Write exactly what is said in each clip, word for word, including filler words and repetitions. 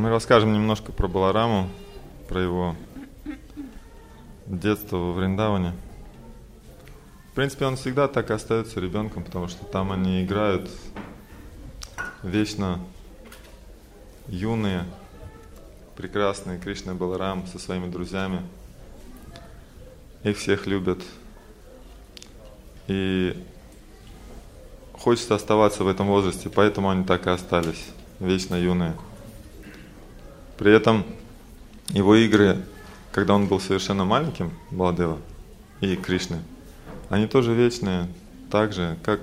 Мы расскажем немножко про Балараму, про его детство во Вриндаване. В принципе, он всегда так и остается ребенком, потому что там они играют вечно юные, прекрасные Кришна и Баларам со своими друзьями. Их всех любят. И хочется оставаться в этом возрасте, поэтому они так и остались, вечно юные. При этом его игры, когда он был совершенно маленьким, Баладева и Кришны, они тоже вечные, так же, как,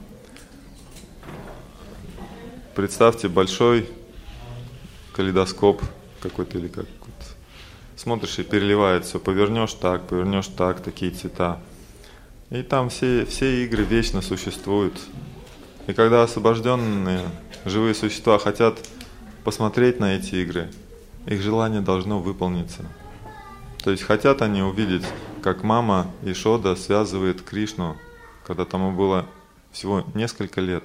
представьте, большой калейдоскоп какой-то или как вот, смотришь и переливает все, повернешь так, повернешь так, такие цвета. И там все, все игры вечно существуют. И когда освобожденные живые существа хотят посмотреть на эти игры, их желание должно выполниться. То есть хотят они увидеть, как мама Ишода связывает Кришну, когда тому было всего несколько лет.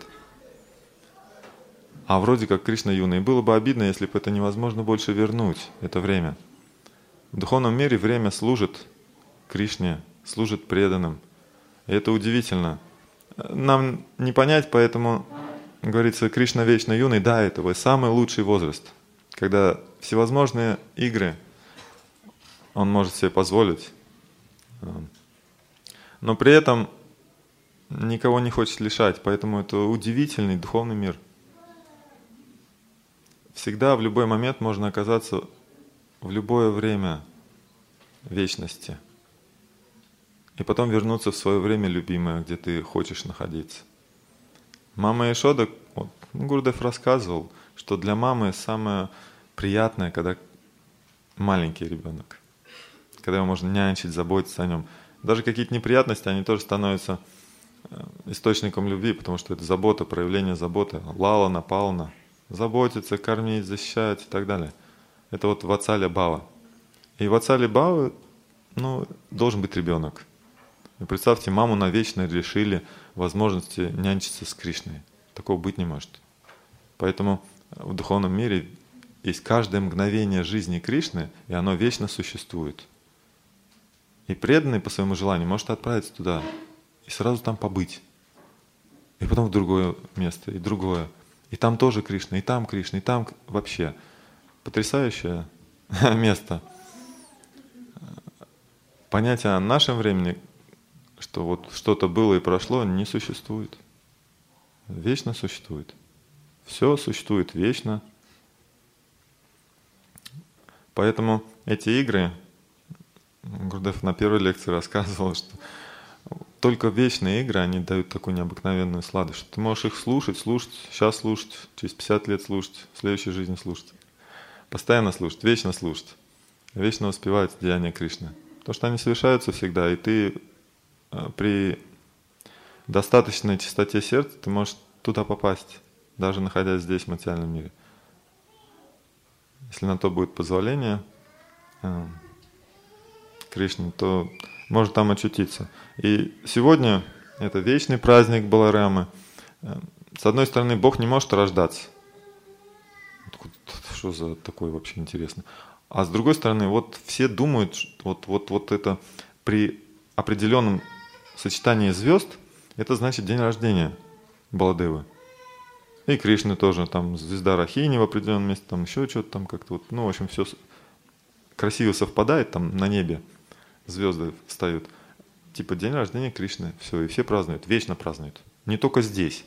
А вроде как Кришна юный. И было бы обидно, если бы это невозможно больше вернуть, это время. В духовном мире время служит Кришне, служит преданным. И это удивительно. Нам не понять, поэтому говорится, Кришна вечно юный. Да, это его самый лучший возраст, когда всевозможные игры он может себе позволить. Но при этом никого не хочет лишать, поэтому это удивительный духовный мир. Всегда, в любой момент можно оказаться в любое время вечности. И потом вернуться в свое время любимое, где ты хочешь находиться. Мама Ишода, вот, Гурудев рассказывал, что для мамы самое приятное, когда маленький ребенок, когда его можно нянчить, заботиться о нем. Даже какие-то неприятности, они тоже становятся источником любви, потому что это забота, проявление заботы. Лалана, палана, заботиться, кормить, защищать и так далее. Это вот ватсаля бхава. И ватсаля бхава, ну, должен быть ребенок. И представьте, маму навечно лишили возможности нянчиться с Кришной. Такого быть не может. Поэтому в духовном мире есть каждое мгновение жизни Кришны, и оно вечно существует. И преданный по своему желанию может отправиться туда и сразу там побыть. И потом в другое место, и другое. И там тоже Кришна, и там Кришна, и там вообще. Потрясающее место. Понятие о нашем времени, что вот что-то было и прошло, не существует. Вечно существует. Все существует вечно. Поэтому эти игры, Гурудев на первой лекции рассказывал, что только вечные игры, они дают такую необыкновенную сладость, что ты можешь их слушать, слушать, сейчас слушать, через пятьдесят лет слушать, в следующей жизни слушать. Постоянно слушать, вечно слушать, вечно воспевать деяния Кришны. Потому что они совершаются всегда, и ты при достаточной чистоте сердца ты можешь туда попасть, даже находясь здесь, в материальном мире. Если на то будет позволение Кришны, то может там очутиться. И сегодня это вечный праздник Баларамы. С одной стороны, Бог не может рождаться. Что за такое вообще интересно? А с другой стороны, вот все думают, что вот, вот, вот это при определенном сочетании звезд, это значит день рождения Баладевы. И Кришны тоже, там звезда Рахини в определенном месте, там еще что-то там как-то вот, ну, в общем, все красиво совпадает там на небе, звезды встают. Типа день рождения Кришны, все, и все празднуют, вечно празднуют. Не только здесь,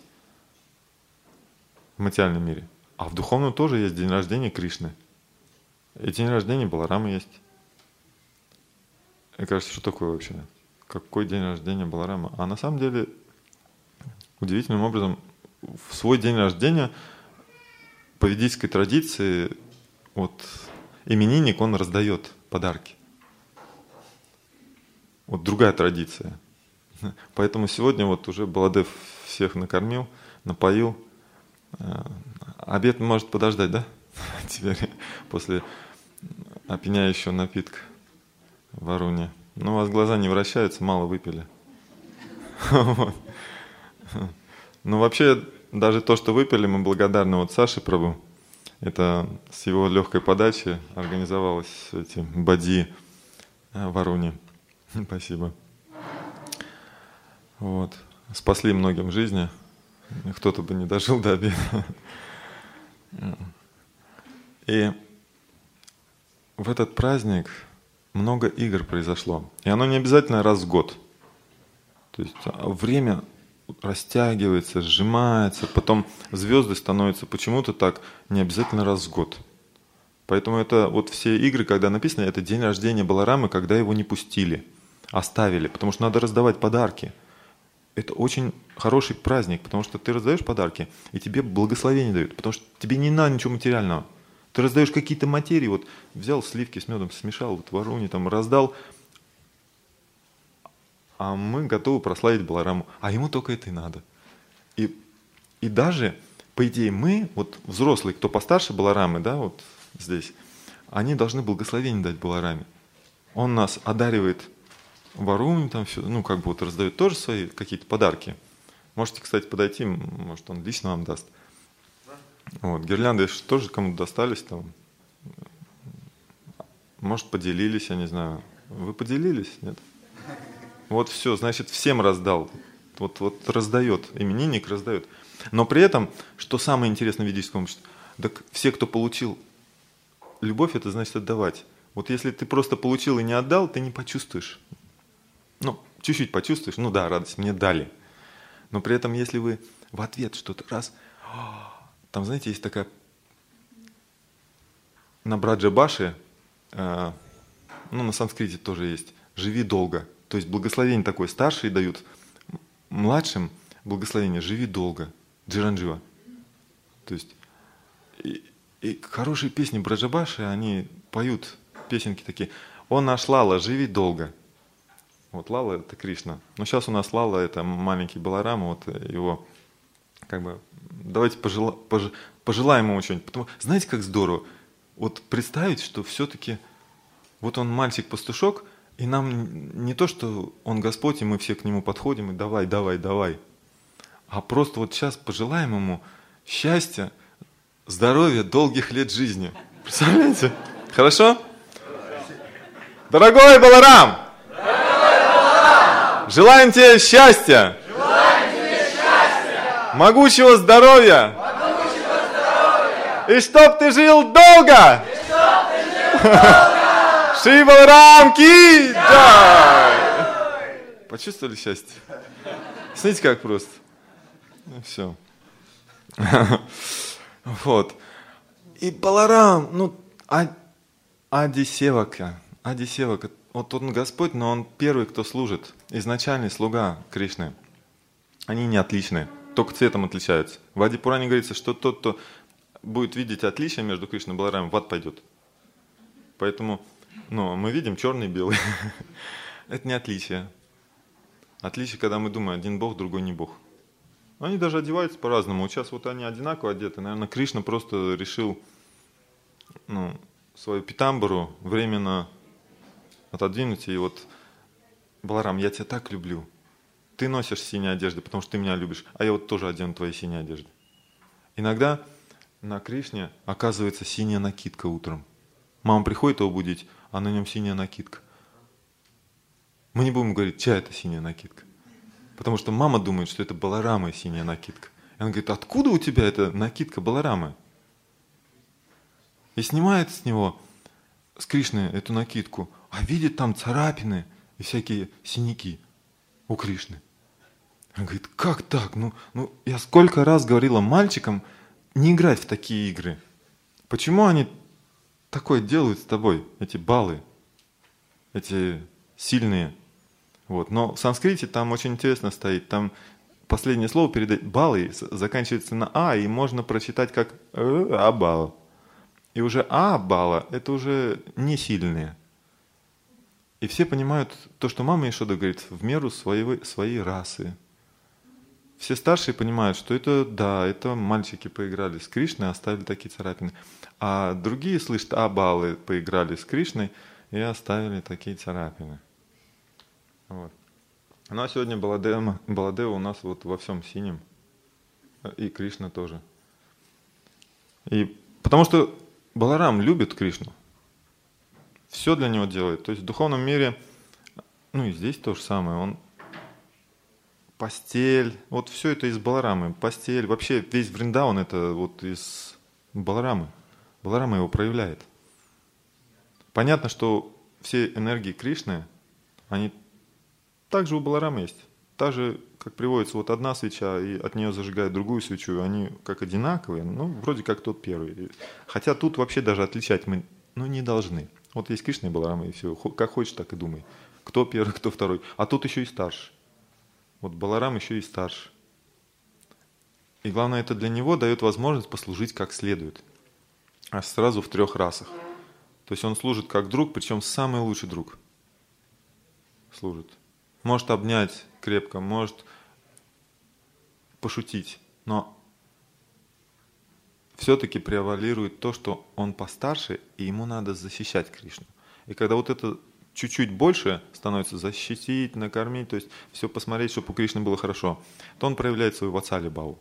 в материальном мире, а в духовном тоже есть день рождения Кришны. И день рождения Баларамы есть. И кажется, что такое вообще? Какой день рождения Баларамы? А на самом деле, удивительным образом, в свой день рождения по ведической традиции вот, именинник, он раздает подарки. Вот другая традиция. Поэтому сегодня вот уже Баладев всех накормил, напоил. Обед может подождать, да? Теперь после опьяняющего напитка в Варуне. Ну, у вас глаза не вращаются, мало выпили. Вот. Но вообще, даже то, что выпили, мы благодарны вот Саше Прабу. Это с его легкой подачи организовалось эти бади в Варуне. Спасибо. Вот. Спасли многим жизни. Кто-то бы не дожил до обеда. И в этот праздник много игр произошло. И оно не обязательно раз в год. То есть время растягивается, сжимается, потом звезды становятся почему-то так не обязательно раз в год. Поэтому это вот все игры, когда написано, это день рождения Баларамы, когда его не пустили, оставили, потому что надо раздавать подарки. Это очень хороший праздник, потому что ты раздаешь подарки, и тебе благословение дают, потому что тебе не надо ничего материального. Ты раздаешь какие-то материи, вот взял сливки с медом, смешал, вот в Варуне там раздал, а мы готовы прославить Балараму, а ему только это и надо. И, и даже, по идее, мы, вот взрослые, кто постарше Баларамы, да, вот здесь, они должны благословение дать Балараме. Он нас одаривает Варуне, там все, ну, как бы вот раздает тоже свои какие-то подарки. Можете, кстати, подойти, может, он лично вам даст. Вот, гирлянды тоже кому-то достались там. Может, поделились, я не знаю. Вы поделились? Нет? Вот все, значит, всем раздал. Вот, вот раздает, именинник раздает. Но при этом, что самое интересное в ведическом обществе, так все, кто получил любовь, это значит отдавать. Вот если ты просто получил и не отдал, ты не почувствуешь. Ну, чуть-чуть почувствуешь, ну да, радость, мне дали. Но при этом, если вы в ответ что-то раз, там, знаете, есть такая на Браджа-баше, э, ну, на санскрите тоже есть, живи долго. То есть благословение такое, старшие дают младшим благословение, живи долго, джиранджива. То есть и, и хорошие песни Браджа-баши, они поют песенки такие. О наш Лала, живи долго. Вот Лала это Кришна. Но сейчас у нас Лала это маленький Баларам, вот его как бы давайте пожела, пож, пожелаем ему что-нибудь. Потому, знаете, как здорово? Вот представить, что все-таки вот он мальчик-пастушок, и нам не то, что он Господь, и мы все к нему подходим, и давай, давай, давай. А просто вот сейчас пожелаем ему счастья, здоровья, долгих лет жизни. Представляете? Хорошо? Дорогой Баларам! Дорогой Баларам! Желаем тебе счастья! Желаем тебе счастья! Могучего здоровья! Могучего здоровья! И чтоб ты жил долго! И чтоб ты жил долго! Шри Баларам ки джай! Почувствовали счастье? Смотрите, как просто. Ну, все. Вот. И Баларам, ну, Ади Севака. Ади Севака. Вот он Господь, но он первый, кто служит. Изначальный слуга Кришны. Они не отличны. Только цветом отличаются. В Ади Пуране говорится, что тот, кто будет видеть отличия между Кришной и Баларамом, в ад пойдет. Поэтому ну, мы видим черный и белый. Это не отличие. Отличие, когда мы думаем, один Бог, другой не Бог. Они даже одеваются по-разному. Сейчас вот они одинаково одеты. Наверное, Кришна просто решил ну, свою питамбару временно отодвинуть. И вот, Баларам, я тебя так люблю. Ты носишь синие одежды, потому что ты меня любишь. А я вот тоже одену твои синие одежды. Иногда на Кришне оказывается синяя накидка утром. Мама приходит его будить, а на нем синяя накидка. Мы не будем говорить, чья это синяя накидка. Потому что мама думает, что это Баларама синяя накидка. И она говорит, откуда у тебя эта накидка Баларамы? И снимает с него, с Кришны, эту накидку, а видит там царапины и всякие синяки у Кришны. Он говорит, как так? Ну, ну, я сколько раз говорила мальчикам не играть в такие игры. Почему они такое делают с тобой, эти баллы, эти сильные? Вот. Но в санскрите там очень интересно стоит, там последнее слово передает, баллы заканчивается на А, и можно прочитать как Абала. И уже Абала это уже не сильные. И все понимают то, что мама Ешода говорит, в меру своей, своей расы. Все старшие понимают, что это, да, это мальчики поиграли с Кришной, оставили такие царапины. А другие слышат, Абалы поиграли с Кришной и оставили такие царапины. Вот. Ну а сегодня Баладева, Баладева у нас вот во всем синем. И Кришна тоже. И Потому что Баларам любит Кришну. Все для него делает. То есть в духовном мире, ну и здесь то же самое. Он постель, вот все это из Баларамы. Постель, вообще весь Вриндаван это вот из Баларамы. Баларама его проявляет. Понятно, что все энергии Кришны, они также у Баларамы есть. Так же, как приводится, вот одна свеча, и от нее зажигают другую свечу, и они как одинаковые, ну, вроде как тот первый. Хотя тут вообще даже отличать мы ну, не должны. Вот есть Кришна и Баларама, и все. Как хочешь, так и думай. Кто первый, кто второй. А тут еще и старше. Вот Баларам еще и старше. И главное, это для него дает возможность послужить как следует. А сразу в трех расах. То есть он служит как друг, причем самый лучший друг. Служит. Может обнять крепко, может пошутить, но все-таки превалирует то, что он постарше, и ему надо защищать Кришну. И когда вот это чуть-чуть больше становится защитить, накормить, то есть все посмотреть, чтобы у Кришны было хорошо, то он проявляет свою ватсали-бхаву.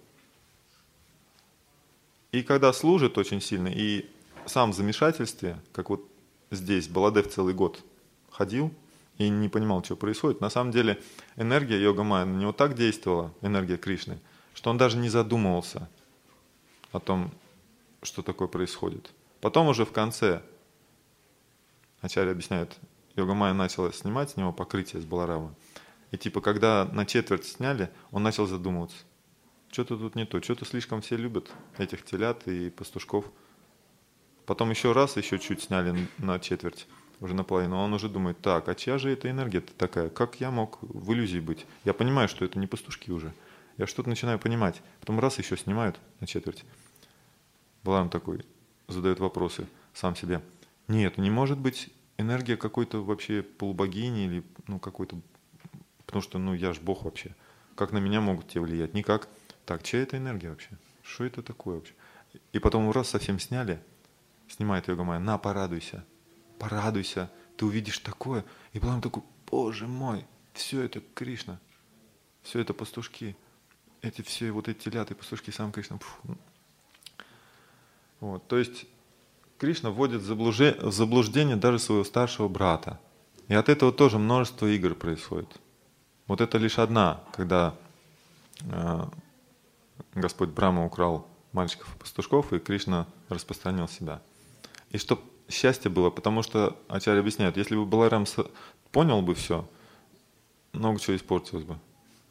И когда служит очень сильно, и сам в замешательстве, как вот здесь Баладев целый год ходил и не понимал, что происходит, на самом деле энергия йога-майя на него так действовала, энергия Кришны, что он даже не задумывался о том, что такое происходит. Потом уже в конце, Ачарья объясняет, йога-майя начала снимать с него покрытие с Баларамы. И типа, когда на четверть сняли, он начал задумываться. Что-то тут не то, что-то слишком все любят этих телят и пастушков. Потом еще раз, еще чуть сняли на четверть, уже наполовину. Он уже думает, так, а чья же эта энергия-то такая? Как я мог в иллюзии быть? Я понимаю, что это не пастушки уже. Я что-то начинаю понимать. Потом раз еще снимают на четверть. Баларам такой задает вопросы сам себе. Нет, не может быть энергия какой-то вообще полубогини или ну какой-то... Потому что ну я ж Бог вообще. Как на меня могут те влиять? Никак. Так, чья это энергия вообще? Что это такое вообще? И потом раз совсем сняли, снимает йога-майя, на, порадуйся. Порадуйся, ты увидишь такое. И Баларам такой, боже мой, все это Кришна. Все это пастушки. Эти все вот эти телята, пастушки, сам Кришна. Фу. Вот, то есть Кришна вводит в заблуждение даже своего старшего брата. И от этого тоже множество игр происходит. Вот это лишь одна, когда э, Господь Брахма украл мальчиков и пастушков, и Кришна распространил себя. И чтоб счастье было, потому что Ачарья объясняет, если бы Баларам понял бы все, много чего испортилось бы.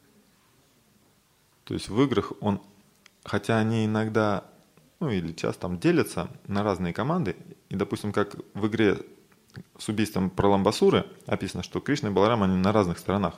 То есть в играх он, хотя они иногда, ну или часто там делятся на разные команды, и, допустим, как в игре с убийством Праламбасуры описано, что Кришна и Баларам, они на разных сторонах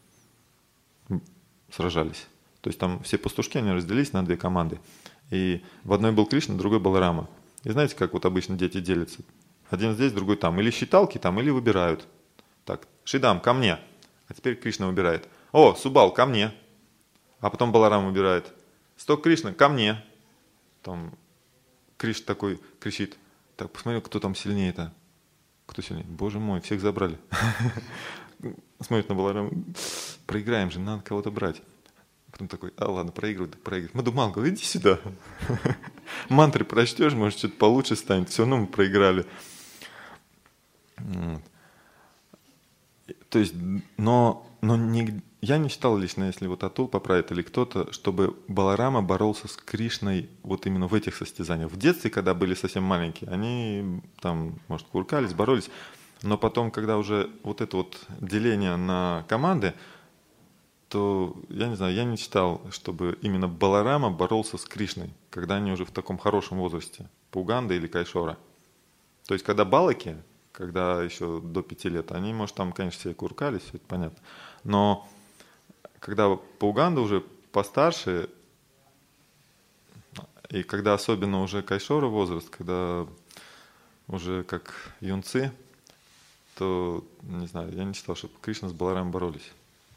сражались. То есть там все пастушки, они разделились на две команды. И в одной был Кришна, в другой Баларама. И знаете, как вот обычно дети делятся? Один здесь, другой там. Или считалки там, или выбирают. Так, Шидам, ко мне. А теперь Кришна выбирает. О, Субал, ко мне. А потом Баларам выбирает. Стоп, Кришна, ко мне. Там Кришна такой кричит. Так, посмотри, кто там сильнее-то. Кто сильнее? Боже мой, всех забрали. Смотрит на Баларама. Проиграем же, надо кого-то брать. Потом такой, а ладно, проигрывай, проигрывай. Мадумал говорит, иди сюда. Мантры прочтешь, может, что-то получше станет. Все равно мы проиграли. Вот. То есть, но, но не, я не читал лично, если вот Атул поправит или кто-то, чтобы Баларама боролся с Кришной вот именно в этих состязаниях. В детстве, когда были совсем маленькие, они там, может, куркались, боролись. Но потом, когда уже вот это вот деление на команды, то, я не знаю, я не читал, чтобы именно Баларама боролся с Кришной, когда они уже в таком хорошем возрасте, Пуганда или Кайшора. То есть, когда балаки, когда еще до пяти лет, они, может, там, конечно, все куркались, все это понятно. Но когда Пуганда уже постарше, и когда особенно уже Кайшора возраст, когда уже как юнцы, то, не знаю, я не читал, чтобы Кришна с Баларамом боролись.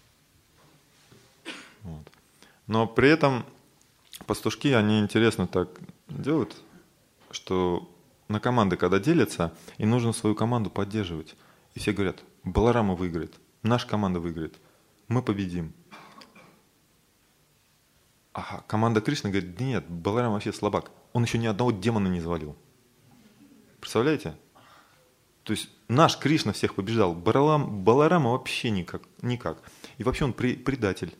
Вот. Но при этом пастушки, они интересно так делают, что на команды, когда делятся, и нужно свою команду поддерживать. И все говорят, Баларама выиграет, наша команда выиграет, мы победим. А команда Кришны говорит, нет, Баларам вообще слабак, он еще ни одного демона не завалил. Представляете? То есть наш Кришна всех побеждал, Баларам, Баларама вообще никак, никак. И вообще он при, предатель.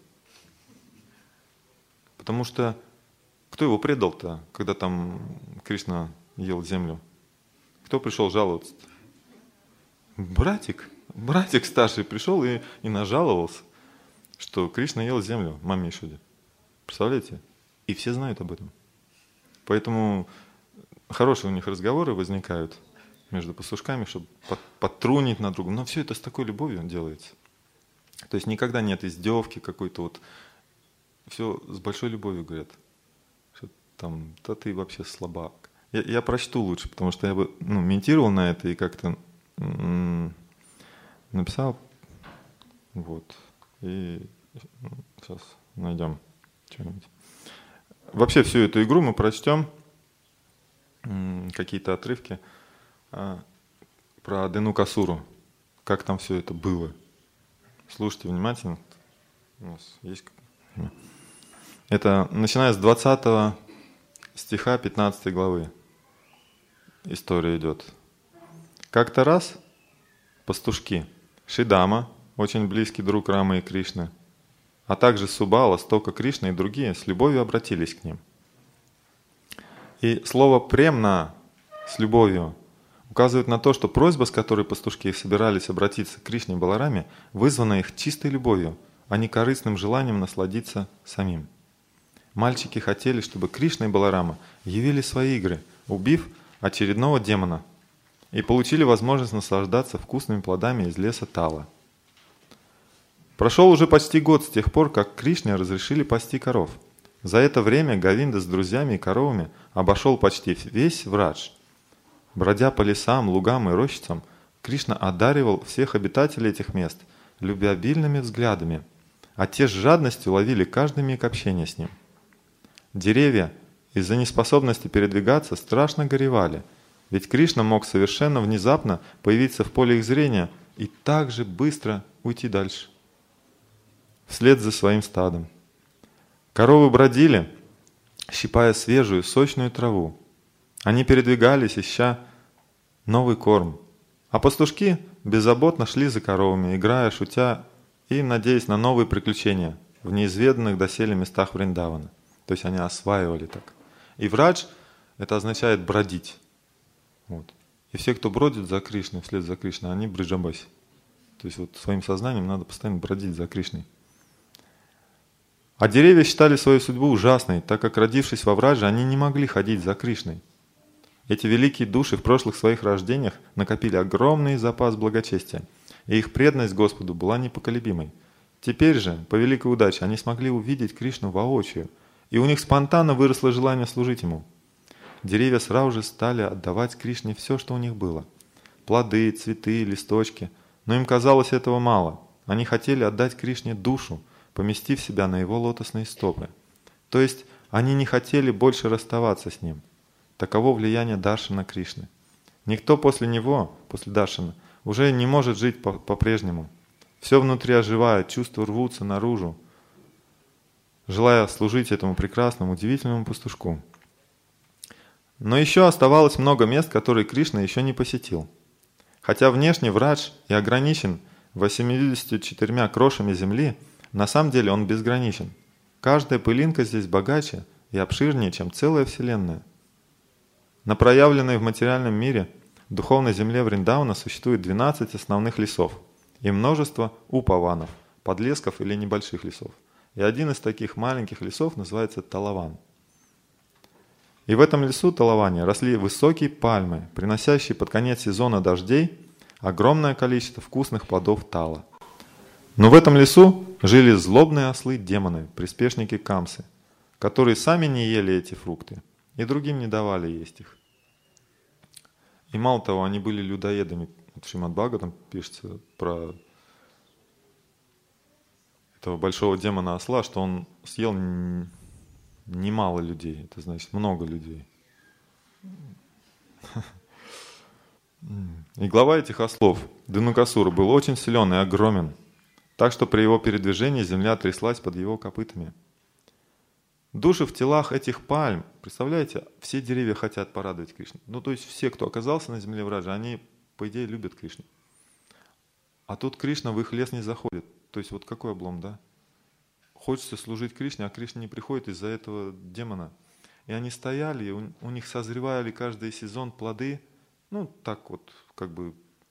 Потому что кто его предал-то, когда там Кришна ел землю? Кто пришел жаловаться? Братик. Братик старший пришел и, и нажаловался, что Кришна ел землю, маме Ишуде. Представляете? И все знают об этом. Поэтому хорошие у них разговоры возникают между пастушками, чтобы подтрунить на друга. Но все это с такой любовью делается. То есть никогда нет издевки какой-то вот. Все с большой любовью говорят. Что там, да ты вообще слабак. Я, я прочту лучше, потому что я бы ну, медитировал на это и как-то м- написал. Вот. И сейчас найдем что-нибудь. Вообще всю эту игру мы прочтем. М- какие-то отрывки а, про Денукасуру. Как там все это было. Слушайте внимательно. У нас есть... Это начиная с двадцатого стиха пятнадцатой главы. История идет. Как-то раз пастушки Шидама, очень близкий друг Рамы и Кришны, а также Субала, Стока Кришны и другие с любовью обратились к ним. И слово «премна» с любовью указывает на то, что просьба, с которой пастушки собирались обратиться к Кришне и Балараме, вызвана их чистой любовью, а не корыстным желанием насладиться самим. Мальчики хотели, чтобы Кришна и Баларама явили свои игры, убив очередного демона, и получили возможность наслаждаться вкусными плодами из леса Тала. Прошел уже почти год с тех пор, как Кришне разрешили пасти коров. За это время Говинда с друзьями и коровами обошел почти весь Врадж. Бродя по лесам, лугам и рощицам, Кришна одаривал всех обитателей этих мест любвеобильными взглядами, а те с жадностью ловили каждый миг общения с ним. Деревья из-за неспособности передвигаться страшно горевали, ведь Кришна мог совершенно внезапно появиться в поле их зрения и так же быстро уйти дальше, вслед за своим стадом. Коровы бродили, щипая свежую, сочную траву. Они передвигались, ища новый корм, а пастушки беззаботно шли за коровами, играя, шутя и надеясь на новые приключения в неизведанных доселе местах Вриндавана. То есть они осваивали так. И врадж – это означает бродить. Вот. И все, кто бродит за Кришной, вслед за Кришной, они бриджабаси. То есть вот своим сознанием надо постоянно бродить за Кришной. А деревья считали свою судьбу ужасной, так как, родившись во врадже, они не могли ходить за Кришной. Эти великие души в прошлых своих рождениях накопили огромный запас благочестия, и их преданность Господу была непоколебимой. Теперь же, по великой удаче, они смогли увидеть Кришну воочию, и у них спонтанно выросло желание служить Ему. Деревья сразу же стали отдавать Кришне все, что у них было. Плоды, цветы, листочки. Но им казалось этого мало. Они хотели отдать Кришне душу, поместив себя на Его лотосные стопы. То есть они не хотели больше расставаться с Ним. Таково влияние Даршана Кришны. Никто после него, после Даршана, уже не может жить по-прежнему. Все внутри оживает, чувства рвутся наружу, желая служить этому прекрасному, удивительному пастушку. Но еще оставалось много мест, которые Кришна еще не посетил. Хотя внешне Врадж и ограничен восемьюдесятью четырьмя крошами земли, на самом деле он безграничен. Каждая пылинка здесь богаче и обширнее, чем целая вселенная. На проявленной в материальном мире духовной земле Вриндавана существует двенадцать основных лесов и множество упаванов, подлесков или небольших лесов. И один из таких маленьких лесов называется Талаван. И в этом лесу Талаване росли высокие пальмы, приносящие под конец сезона дождей огромное количество вкусных плодов тала. Но в этом лесу жили злобные ослы-демоны, приспешники Камсы, которые сами не ели эти фрукты и другим не давали есть их. И мало того, они были людоедами. В Шримад-Бхагаватам пишется про этого большого демона осла, что он съел немало людей, это значит много людей. И глава этих ослов, Денукасура, был очень силен и огромен, так что при его передвижении земля тряслась под его копытами. Души в телах этих пальм, представляете, все деревья хотят порадовать Кришну. Ну, то есть все, кто оказался на земле Враджа, они, по идее, любят Кришну. А тут Кришна в их лес не заходит. То есть вот какой облом, да? Хочется служить Кришне, а Кришна не приходит из-за этого демона. И они стояли, и у, у них созревали каждый сезон плоды, ну, так вот, как бы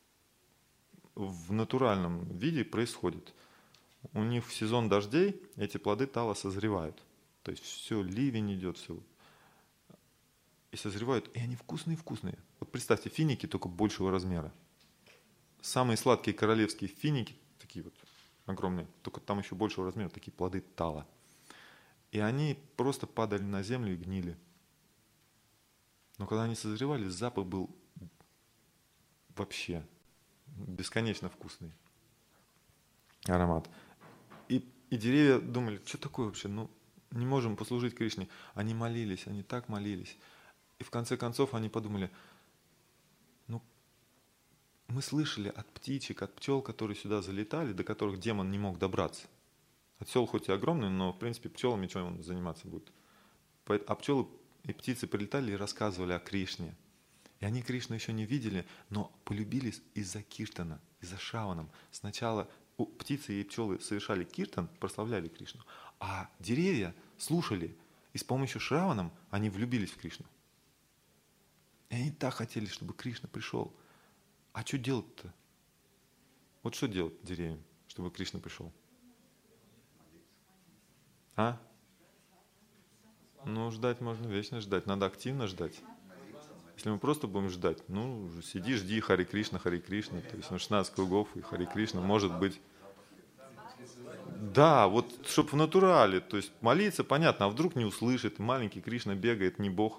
в натуральном виде происходит. У них в сезон дождей эти плоды тала созревают. То есть все, ливень идет, все. И созревают, и они вкусные-вкусные. Вот представьте, финики только большего размера. Самые сладкие королевские финики, такие вот огромные, только там еще большего размера, такие плоды тала. И они просто падали на землю и гнили. Но когда они созревали, запах был вообще бесконечно вкусный. Аромат. И, и деревья думали, что такое вообще, ну не можем послужить Кришне. Они молились, они так молились. И в конце концов они подумали, ну мы слышали от птичек, от пчел, которые сюда залетали, до которых демон не мог добраться. Осел хоть и огромный, но в принципе пчелами чем он заниматься будет. А пчелы и птицы прилетали и рассказывали о Кришне. И они Кришну еще не видели, но полюбились из-за киртана, из-за шраванам. Сначала птицы и пчелы совершали киртан, прославляли Кришну, а деревья слушали, и с помощью шраванам они влюбились в Кришну. И они так хотели, чтобы Кришна пришел. А что делать-то? Вот что делать деревьям, чтобы Кришна пришел? А? Ну, ждать можно вечно ждать, надо активно ждать. Если мы просто будем ждать, ну, сиди, жди Хари Кришна, Хари Кришна, то есть на шестнадцать кругов и Хари Кришна, может быть. Да, вот, чтобы в натурале, то есть молиться, понятно, а вдруг не услышит, маленький Кришна бегает, не Бог.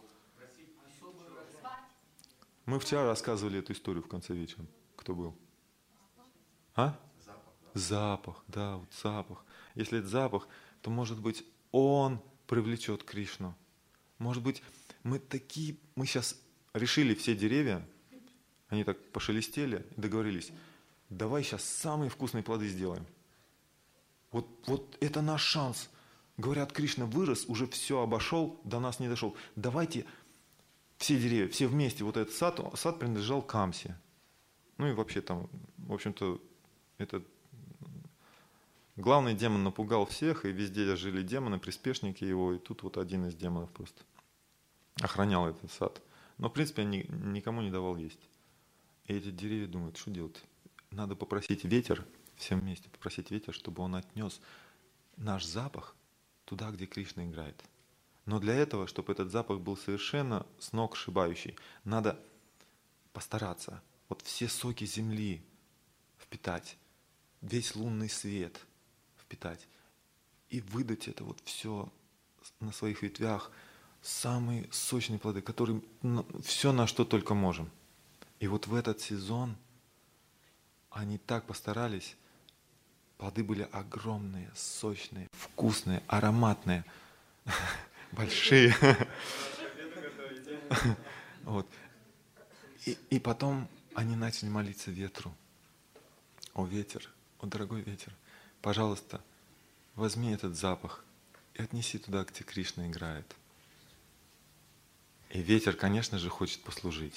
Мы вчера рассказывали эту историю в конце вечера. Кто был? А? Запах, да, вот запах. Если это запах, то, может быть, он привлечет Кришну. Может быть, мы такие, мы сейчас решили все деревья, они так пошелестели и договорились, давай сейчас самые вкусные плоды сделаем. Вот, вот это наш шанс. Говорят, Кришна вырос, уже все обошел, до нас не дошел. Давайте все деревья, все вместе, вот этот сад, сад принадлежал Камсе. Ну и вообще там, в общем-то, этот главный демон напугал всех, и везде жили демоны, приспешники его, и тут вот один из демонов просто охранял этот сад. Но, в принципе, он никому не давал есть. И эти деревья думают, что делать? Надо попросить ветер, всем вместе попросить ветер, чтобы он отнес наш запах туда, где Кришна играет. Но для этого, чтобы этот запах был совершенно с ног сшибающий, надо постараться. Вот все соки земли впитать, весь лунный свет впитать и выдать это вот все на своих ветвях, самые сочные плоды, которые все, на что только можем. И вот в этот сезон они так постарались, плоды были огромные, сочные, вкусные, ароматные, большие. Вот. И, и потом они начали молиться ветру. О, ветер, о, дорогой ветер, пожалуйста, возьми этот запах и отнеси туда, где Кришна играет. И ветер, конечно же, хочет послужить.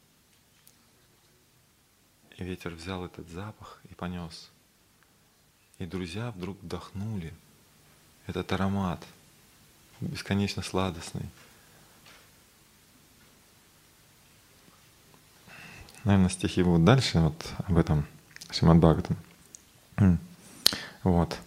И ветер взял этот запах и понес. И друзья вдруг вдохнули этот аромат, бесконечно сладостный. Наверное, стихи будут дальше, вот об этом Шримад Бхагаватам. Вот.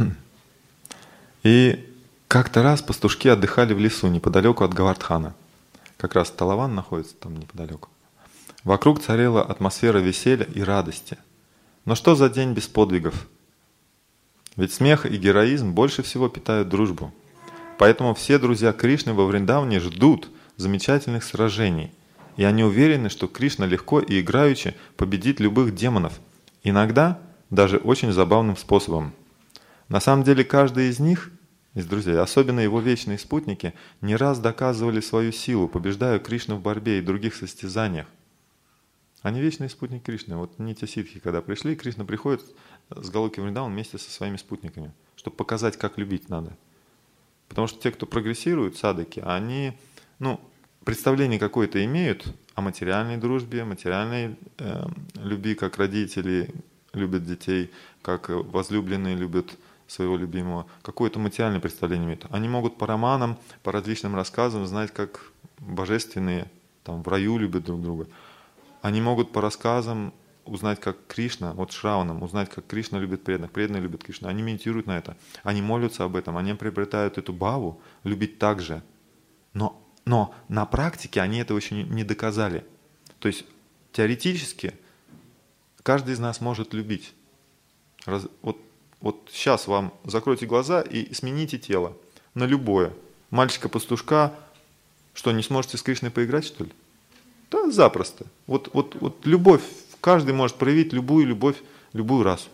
И как-то раз пастушки отдыхали в лесу неподалеку от Гавардхана. Как раз Талаван находится там неподалеку. Вокруг царила атмосфера веселья и радости. Но что за день без подвигов? Ведь смех и героизм больше всего питают дружбу. Поэтому все друзья Кришны во Вриндаване ждут замечательных сражений. И они уверены, что Кришна легко и играючи победит любых демонов. Иногда даже очень забавным способом. На самом деле каждый из них, из друзей, особенно его вечные спутники, не раз доказывали свою силу, побеждая Кришну в борьбе и других состязаниях. Они вечные спутники Кришны. Вот Нитья Ситхи, когда пришли, Кришна приходит с Галоки Вриндаван вместе со своими спутниками, чтобы показать, как любить надо. Потому что те, кто прогрессируют, садаки, они ну, представление какое-то имеют о материальной дружбе, материальной э, любви, как родители любят детей, как возлюбленные любят своего любимого. Какое-то материальное представление имеют. Они могут по романам, по различным рассказам знать, как божественные там, в раю любят друг друга. Они могут по рассказам узнать, как Кришна, вот Шраванам, узнать, как Кришна любит преданных, преданные любят Кришну. Они медитируют на это, они молятся об этом, они приобретают эту бхаву, любить так же. Но, но на практике они этого еще не, не доказали. То есть теоретически каждый из нас может любить. Раз, вот, вот сейчас вам закройте глаза и смените тело на любое. Мальчика-пастушка, что, не сможете с Кришной поиграть, что ли? Да, запросто. Вот, вот, вот любовь, каждый может проявить любую любовь, любую расу.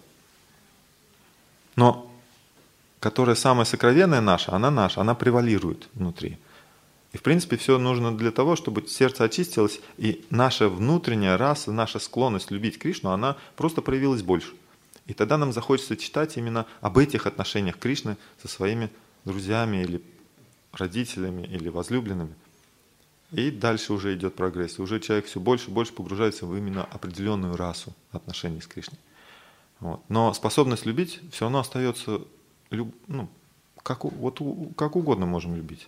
Но которая самая сокровенная наша, она наша, она превалирует внутри. И в принципе все нужно для того, чтобы сердце очистилось, и наша внутренняя раса, наша склонность любить Кришну, она просто проявилась больше. И тогда нам захочется читать именно об этих отношениях Кришны со своими друзьями или родителями или возлюбленными. И дальше уже идет прогресс. И уже человек все больше и больше погружается в именно определенную расу отношений с Кришной. Вот. Но способность любить все равно остается, ну, как, вот, как угодно можем любить.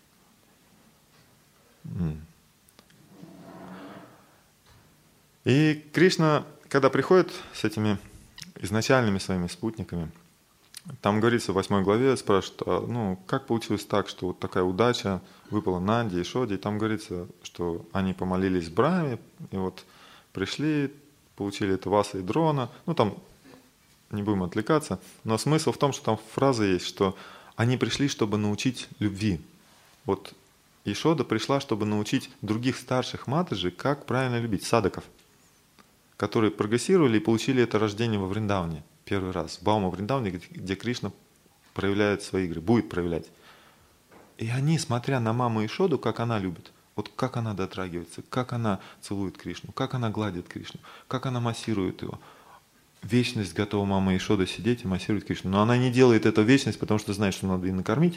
И Кришна, когда приходит с этими изначальными своими спутниками, там говорится в восьмой главе, спрашивают, а, ну, как получилось так, что вот такая удача выпала Нанде и Шоде, и там говорится, что они помолились Брахме, и вот пришли, получили это Васа и Дрона, ну, там не будем отвлекаться, но смысл в том, что там фраза есть, что они пришли, чтобы научить любви. Вот Ишода пришла, чтобы научить других старших матаджи, как правильно любить, садаков, которые прогрессировали и получили это рождение во Вриндаване. Первый раз, в Баума Вриндаване, где Кришна проявляет свои игры, будет проявлять. И они, смотря на маму Ишоду, как она любит, вот как она дотрагивается, как она целует Кришну, как она гладит Кришну, как она массирует его. Вечность готова мама Ишода сидеть и массировать Кришну. Но она не делает это вечность, потому что знает, что надо ее накормить.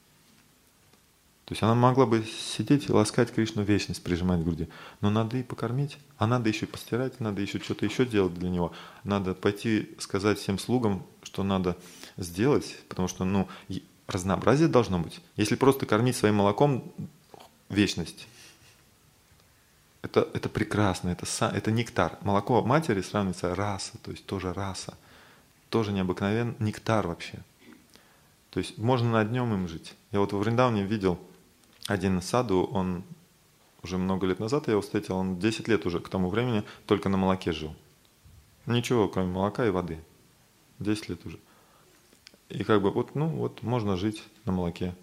То есть она могла бы сидеть и ласкать Кришну вечность, прижимать к груди. Но надо и покормить, а надо еще и постирать, надо еще что-то еще делать для него. Надо пойти сказать всем слугам, что надо сделать, потому что ну, разнообразие должно быть. Если просто кормить своим молоком вечность, это, это прекрасно, это, это нектар. Молоко матери сравнивается раса, то есть тоже раса, тоже необыкновенный нектар вообще. То есть можно над днем им жить. Я вот во Вриндаване видел один саду, он уже много лет назад я его встретил, он десять лет уже к тому времени только на молоке жил. Ничего, кроме молока и воды. десять лет уже. И как бы вот, ну вот, можно жить на молоке.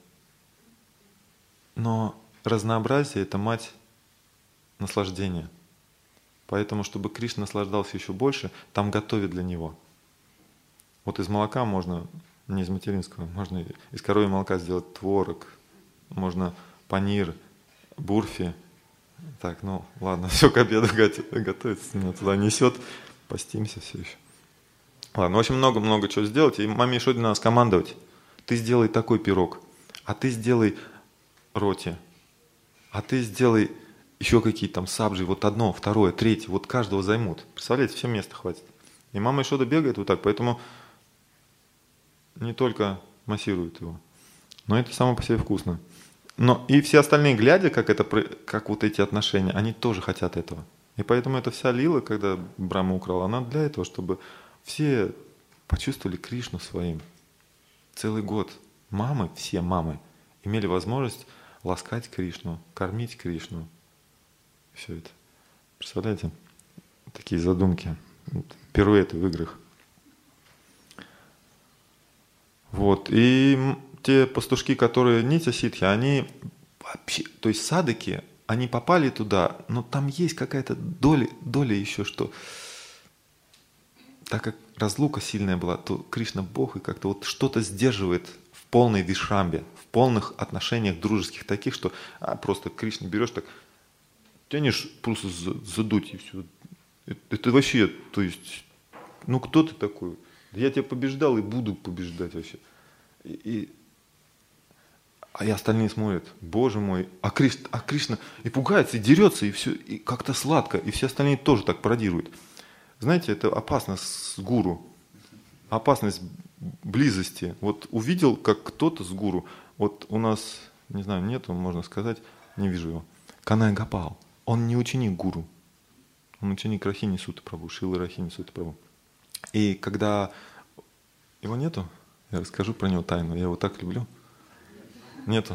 Но разнообразие – это мать наслаждения. Поэтому, чтобы Кришна наслаждался еще больше, там готовят для него. Вот из молока можно, не из материнского, можно из коровьего молока сделать творог, можно панир, бурфи. Так, ну ладно, все к обеду готовится, меня туда несет, постимся все еще. Ладно, в общем, много-много чего сделать, и маме Ишоде надо скомандовать. Ты сделай такой пирог, а ты сделай роти, а ты сделай еще какие-то там сабжи, вот одно, второе, третье, вот каждого займут. Представляете, все места хватит. И мама Ишода бегает вот так, поэтому не только массирует его, но это само по себе вкусно. Но и все остальные, глядя, как, это, как вот эти отношения, они тоже хотят этого. И поэтому эта вся лила, когда Брахма украл, она для этого, чтобы все почувствовали Кришну своим. Целый год мамы, все мамы, имели возможность ласкать Кришну, кормить Кришну. Все это. Представляете? Такие задумки. Пируэты в играх. Вот. И те пастушки, которые нитя ситхи, они вообще, то есть садыки, они попали туда, но там есть какая-то доля, доля еще, что так как разлука сильная была, то Кришна Бог и как-то вот что-то сдерживает в полной вишрамбе, в полных отношениях дружеских таких, что а, просто Кришну берешь так, тянешь просто задуть и все. Это, это вообще, то есть, ну кто ты такой? Я тебя побеждал и буду побеждать вообще. И, и А и остальные смотрят, боже мой, а, Криш, а Кришна и пугается, и дерется, и все, и как-то сладко, и все остальные тоже так пародируют. Знаете, это опасно с гуру, опасность близости. Вот увидел, как кто-то с гуру, вот у нас, не знаю, нету, можно сказать, не вижу его, Канай Гопал, он не ученик гуру, он ученик Рахини Сутты Прабху, Шилы Рахини Сутты Прабху. И когда его нету, я расскажу про него тайну, я его так люблю. Нету.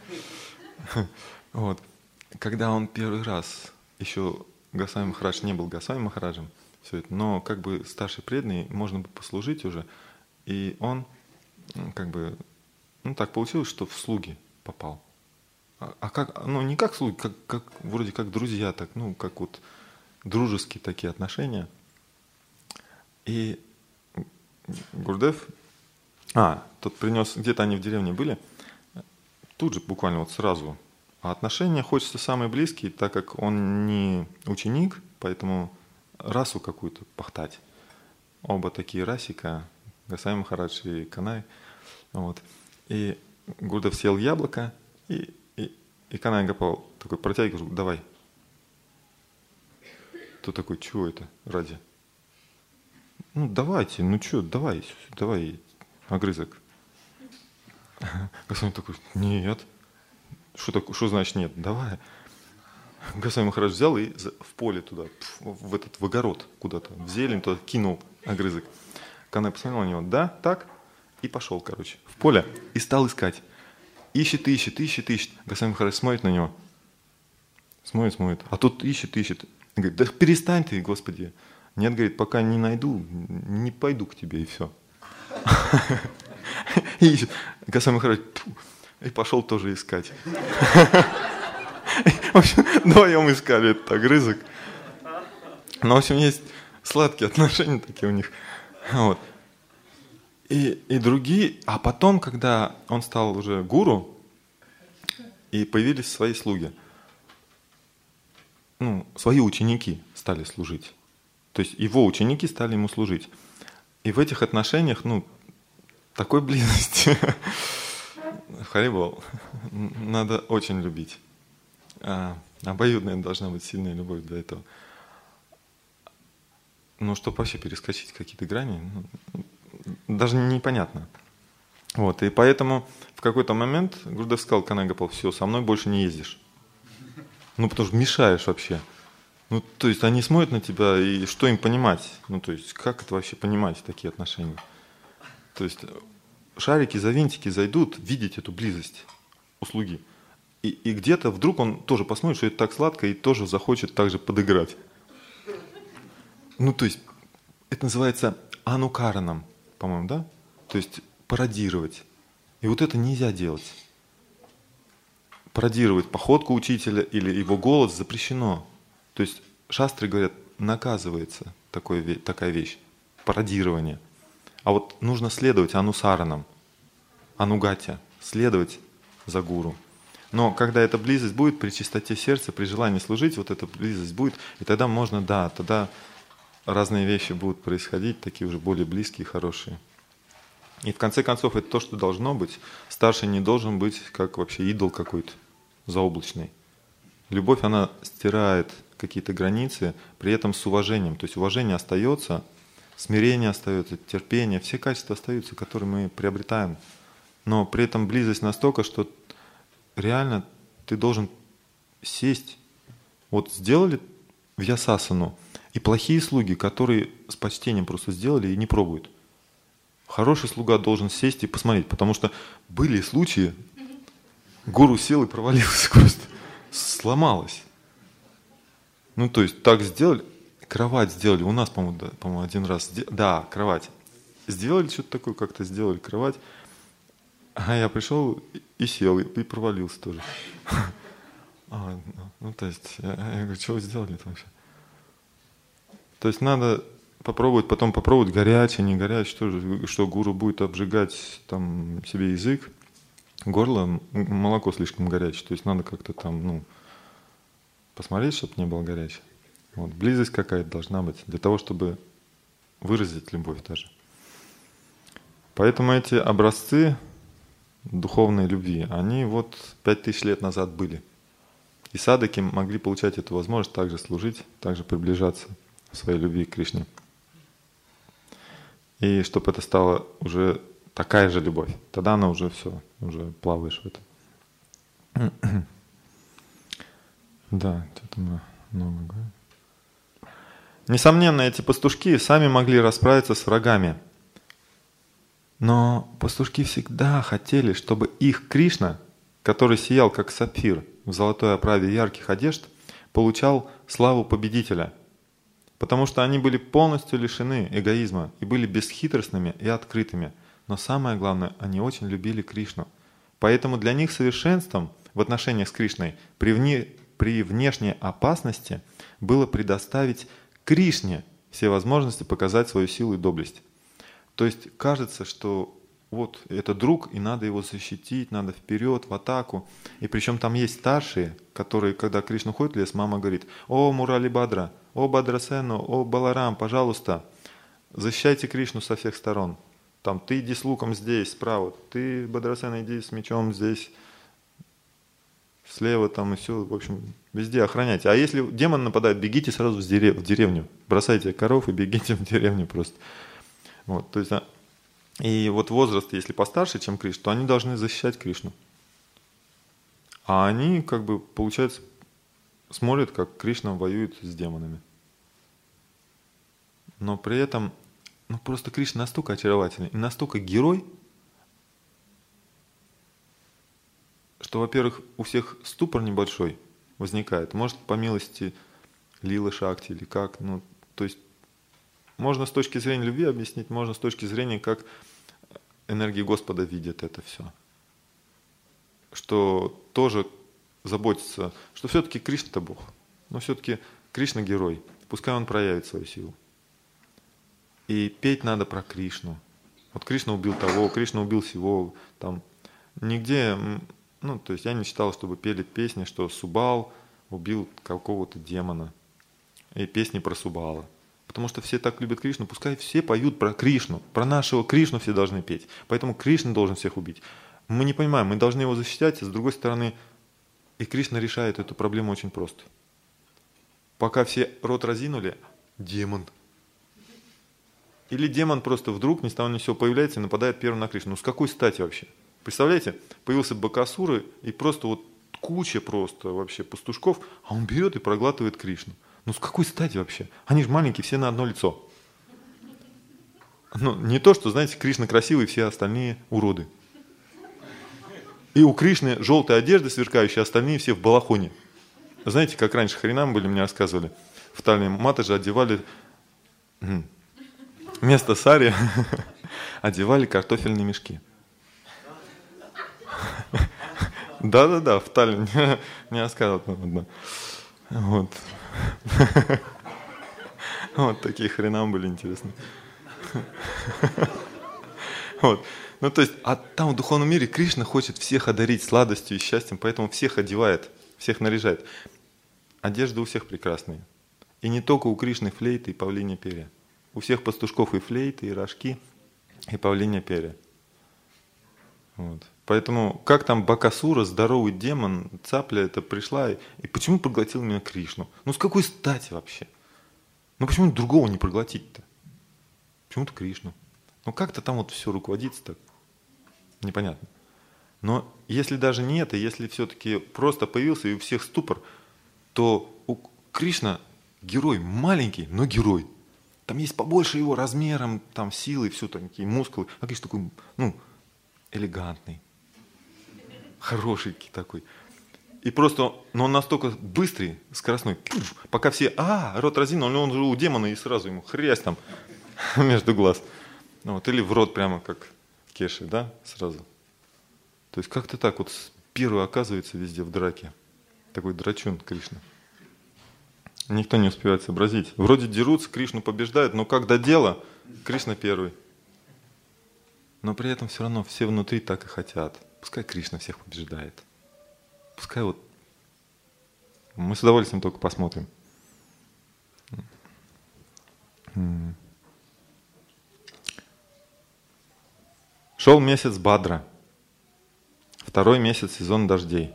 Вот. Когда он первый раз, еще Госвами Махарадж не был Госвами Махараджем, все это, но как бы старший преданный, можно бы послужить уже, и он как бы, ну так получилось, что в слуги попал. А, а как, ну не как слуги, как, как, вроде как друзья, так, ну как вот дружеские такие отношения. И Гурдев, а, тот принес, где-то они в деревне были, тут же буквально вот сразу. А отношения хочется самые близкие, так как он не ученик, поэтому расу какую-то пахтать. Оба такие расика, Госвами Махарадж и Канай. Вот. И Гурдев съел яблоко, и, и, и Канай Гопал такой протягивает руку, давай. Кто такой, чего это ради? Ну давайте, ну что, давай, давай огрызок. Госвами такой, нет. Что, такое, что значит нет? Давай. Госвами Махарадж взял и в поле туда, в этот, в огород куда-то, в зелень туда кинул огрызок. Канай посмотрел на него, да, так, и пошел, короче, в поле и стал искать. Ищет, ищет, ищет, ищет. Госвами Махарадж смотрит на него, смотрит, смотрит, а тут ищет, ищет. И говорит, да перестань ты, Господи. Нет, говорит, пока не найду, не пойду к тебе, и все. И ищет. Госвами Махарадж и пошел тоже искать. В общем, вдвоем искали этот огрызок. Но, в общем, есть сладкие отношения такие у них. Вот. И, и другие... А потом, когда он стал уже гуру, и появились свои слуги, ну, свои ученики стали служить. То есть его ученики стали ему служить. И в этих отношениях, ну, такой близости, Харибол, надо очень любить. А, обоюдная должна быть сильная любовь для этого. Ну, чтобы вообще перескочить какие-то грани, ну, даже непонятно. Вот, и поэтому в какой-то момент Гурдев сказал Канай Гопал, все, со мной больше не ездишь. Ну, потому что мешаешь вообще. Ну, то есть они смотрят на тебя, и что им понимать? Ну, то есть как это вообще понимать, такие отношения? То есть шарики за винтики зайдут, видеть эту близость у слуги. И, и где-то вдруг он тоже посмотрит, что это так сладко, и тоже захочет также подыграть. Ну, то есть это называется анукараном, по-моему, да? То есть пародировать. И вот это нельзя делать. Пародировать походку учителя или его голос запрещено. То есть шастры говорят, наказывается такое, такая вещь, пародирование. А вот нужно следовать анусаранам, анугате, следовать за гуру. Но когда эта близость будет при чистоте сердца, при желании служить, вот эта близость будет, и тогда можно, да, тогда разные вещи будут происходить, такие уже более близкие, хорошие. И в конце концов, это то, что должно быть. Старший не должен быть как вообще идол какой-то заоблачный. Любовь, она стирает какие-то границы, при этом с уважением. То есть уважение остается, смирение остается, терпение, все качества остаются, которые мы приобретаем. Но при этом близость настолько, что реально ты должен сесть. Вот сделали вьясасану, и плохие слуги, которые с почтением просто сделали и не пробуют. Хороший слуга должен сесть и посмотреть, потому что были случаи, гуру сел и провалился просто, сломалось. Ну, то есть так сделали, кровать сделали, у нас, по-моему, да, по-моему один раз, да, кровать. Сделали что-то такое, как-то сделали кровать, а я пришел и сел, и провалился тоже. А, ну, то есть, я, я говорю, что вы сделали-то вообще? То есть надо попробовать, потом попробовать горячее, не горячее, что, же, что гуру будет обжигать там себе язык, горло, молоко слишком горячее, то есть надо как-то там, ну, посмотреть, чтобы не было горячее. Вот, близость какая-то должна быть, для того, чтобы выразить любовь даже. Поэтому эти образцы духовной любви, они вот пять тысяч лет назад были. И садаки могли получать эту возможность также служить, также приближаться в своей любви к Кришне. И чтобы это стало уже такая же любовь, тогда она уже все, уже плаваешь в этом. Да, что-то мы много говорим. Несомненно, эти пастушки сами могли расправиться с врагами. Но пастушки всегда хотели, чтобы их Кришна, который сиял как сапфир в золотой оправе ярких одежд, получал славу победителя. Потому что они были полностью лишены эгоизма и были бесхитростными и открытыми. Но самое главное, они очень любили Кришну. Поэтому для них совершенством в отношениях с Кришной при, вне, при внешней опасности было предоставить Кришне все возможности показать свою силу и доблесть. То есть кажется, что вот это друг, и надо его защитить, надо вперед, в атаку. И причем там есть старшие, которые, когда Кришна уходит в лес, мама говорит: «О, Мурали Бадра, о, Бадрасену, о, Баларам, пожалуйста, защищайте Кришну со всех сторон. Там ты иди с луком здесь, справа, ты, Бадрасена, иди с мечом здесь, слева там и все, в общем, везде охраняйте. А если демон нападает, бегите сразу в деревню, бросайте коров и бегите в деревню просто». Вот, то есть, и вот возраст, если постарше, чем Кришна, то они должны защищать Кришну. А они, как бы, получается, смотрят, как Кришна воюет с демонами. Но при этом, ну просто Кришна настолько очаровательный и настолько герой, что, во-первых, у всех ступор небольшой возникает. Может, по милости Лилы Шакти или как. Ну, то есть, можно с точки зрения любви объяснить, можно с точки зрения, как энергия Господа видит это все. Что тоже заботится, что все-таки Кришна-то Бог. Но все-таки Кришна герой. Пускай он проявит свою силу. И петь надо про Кришну. Вот Кришна убил того, Кришна убил сего. Там нигде, ну, то есть я не читал, чтобы пели песни, что Субал убил какого-то демона. И песни про Субала. Потому что все так любят Кришну, пускай все поют про Кришну, про нашего Кришну все должны петь. Поэтому Кришна должен всех убить. Мы не понимаем, мы должны его защищать, а с другой стороны, и Кришна решает эту проблему очень просто. Пока все рот разинули, демон. Или демон просто вдруг ни с того ни с сего появляется и нападает первым на Кришну. Ну с какой стати вообще? Представляете, появился Бакасура и просто вот куча просто вообще пастушков, а он берет и проглатывает Кришну. Ну с какой стати вообще? Они же маленькие, все на одно лицо. Ну, не то, что, знаете, Кришна красивый, все остальные уроды. И у Кришны желтая одежда сверкающая, остальные все в балахоне. Знаете, как раньше харинам были, мне рассказывали, в Таллине матаджи одевали вместо сари одевали картофельные мешки. Да-да-да, в Таллине мне рассказывали. Вот. Вот такие хренам были интересны. Вот. Ну, то есть, а там в духовном мире Кришна хочет всех одарить сладостью и счастьем, поэтому всех одевает, всех наряжает. Одежда у всех прекрасная. И не только у Кришны флейты и павлинья перья. У всех пастушков и флейты, и рожки, и павлинья перья. Вот. Поэтому, как там Бакасура, здоровый демон, цапля это пришла, и, и почему проглотил меня Кришну? Ну, с какой стати вообще? Ну, почему другого не проглотить-то? Почему-то Кришну. Ну, как-то там вот все руководится так. Непонятно. Но если даже не это, если все-таки просто появился и у всех ступор, то у Кришна герой маленький, но герой. Там есть побольше его размером, там силы, все такие мускулы. А Кришна такой, ну, элегантный, хорошенький такой. И просто, но он настолько быстрый, скоростной, пока все, а, рот разинул, он же у демона, и сразу ему хрясь там между глаз. Вот, или в рот прямо как Кеши, да, сразу. То есть как-то так вот первый оказывается везде в драке. Такой драчун Кришна. Никто не успевает сообразить. Вроде дерутся, Кришну побеждают, но как до дела, Кришна первый. Но при этом все равно все внутри так и хотят. Пускай Кришна всех побеждает. Пускай вот мы с удовольствием только посмотрим. Шел месяц Бадра. второй месяц сезона дождей.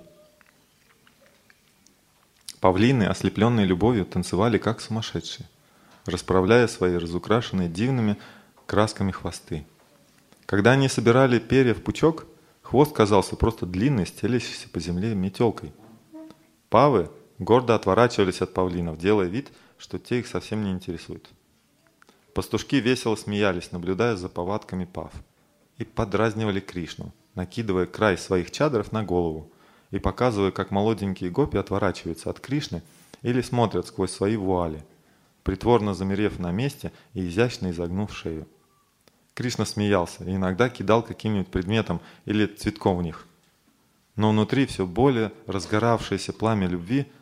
Павлины, ослепленные любовью, танцевали как сумасшедшие, расправляя свои разукрашенные дивными красками хвосты. Когда они собирали перья в пучок, хвост казался просто длинной, стелящейся по земле метелкой. Павы гордо отворачивались от павлинов, делая вид, что те их совсем не интересуют. Пастушки весело смеялись, наблюдая за повадками пав, и подразнивали Кришну, накидывая край своих чадров на голову и показывая, как молоденькие гопи отворачиваются от Кришны или смотрят сквозь свои вуали, притворно замерев на месте и изящно изогнув шею. Кришна смеялся и иногда кидал каким-нибудь предметом или цветком в них. Но внутри все более разгоравшееся пламя любви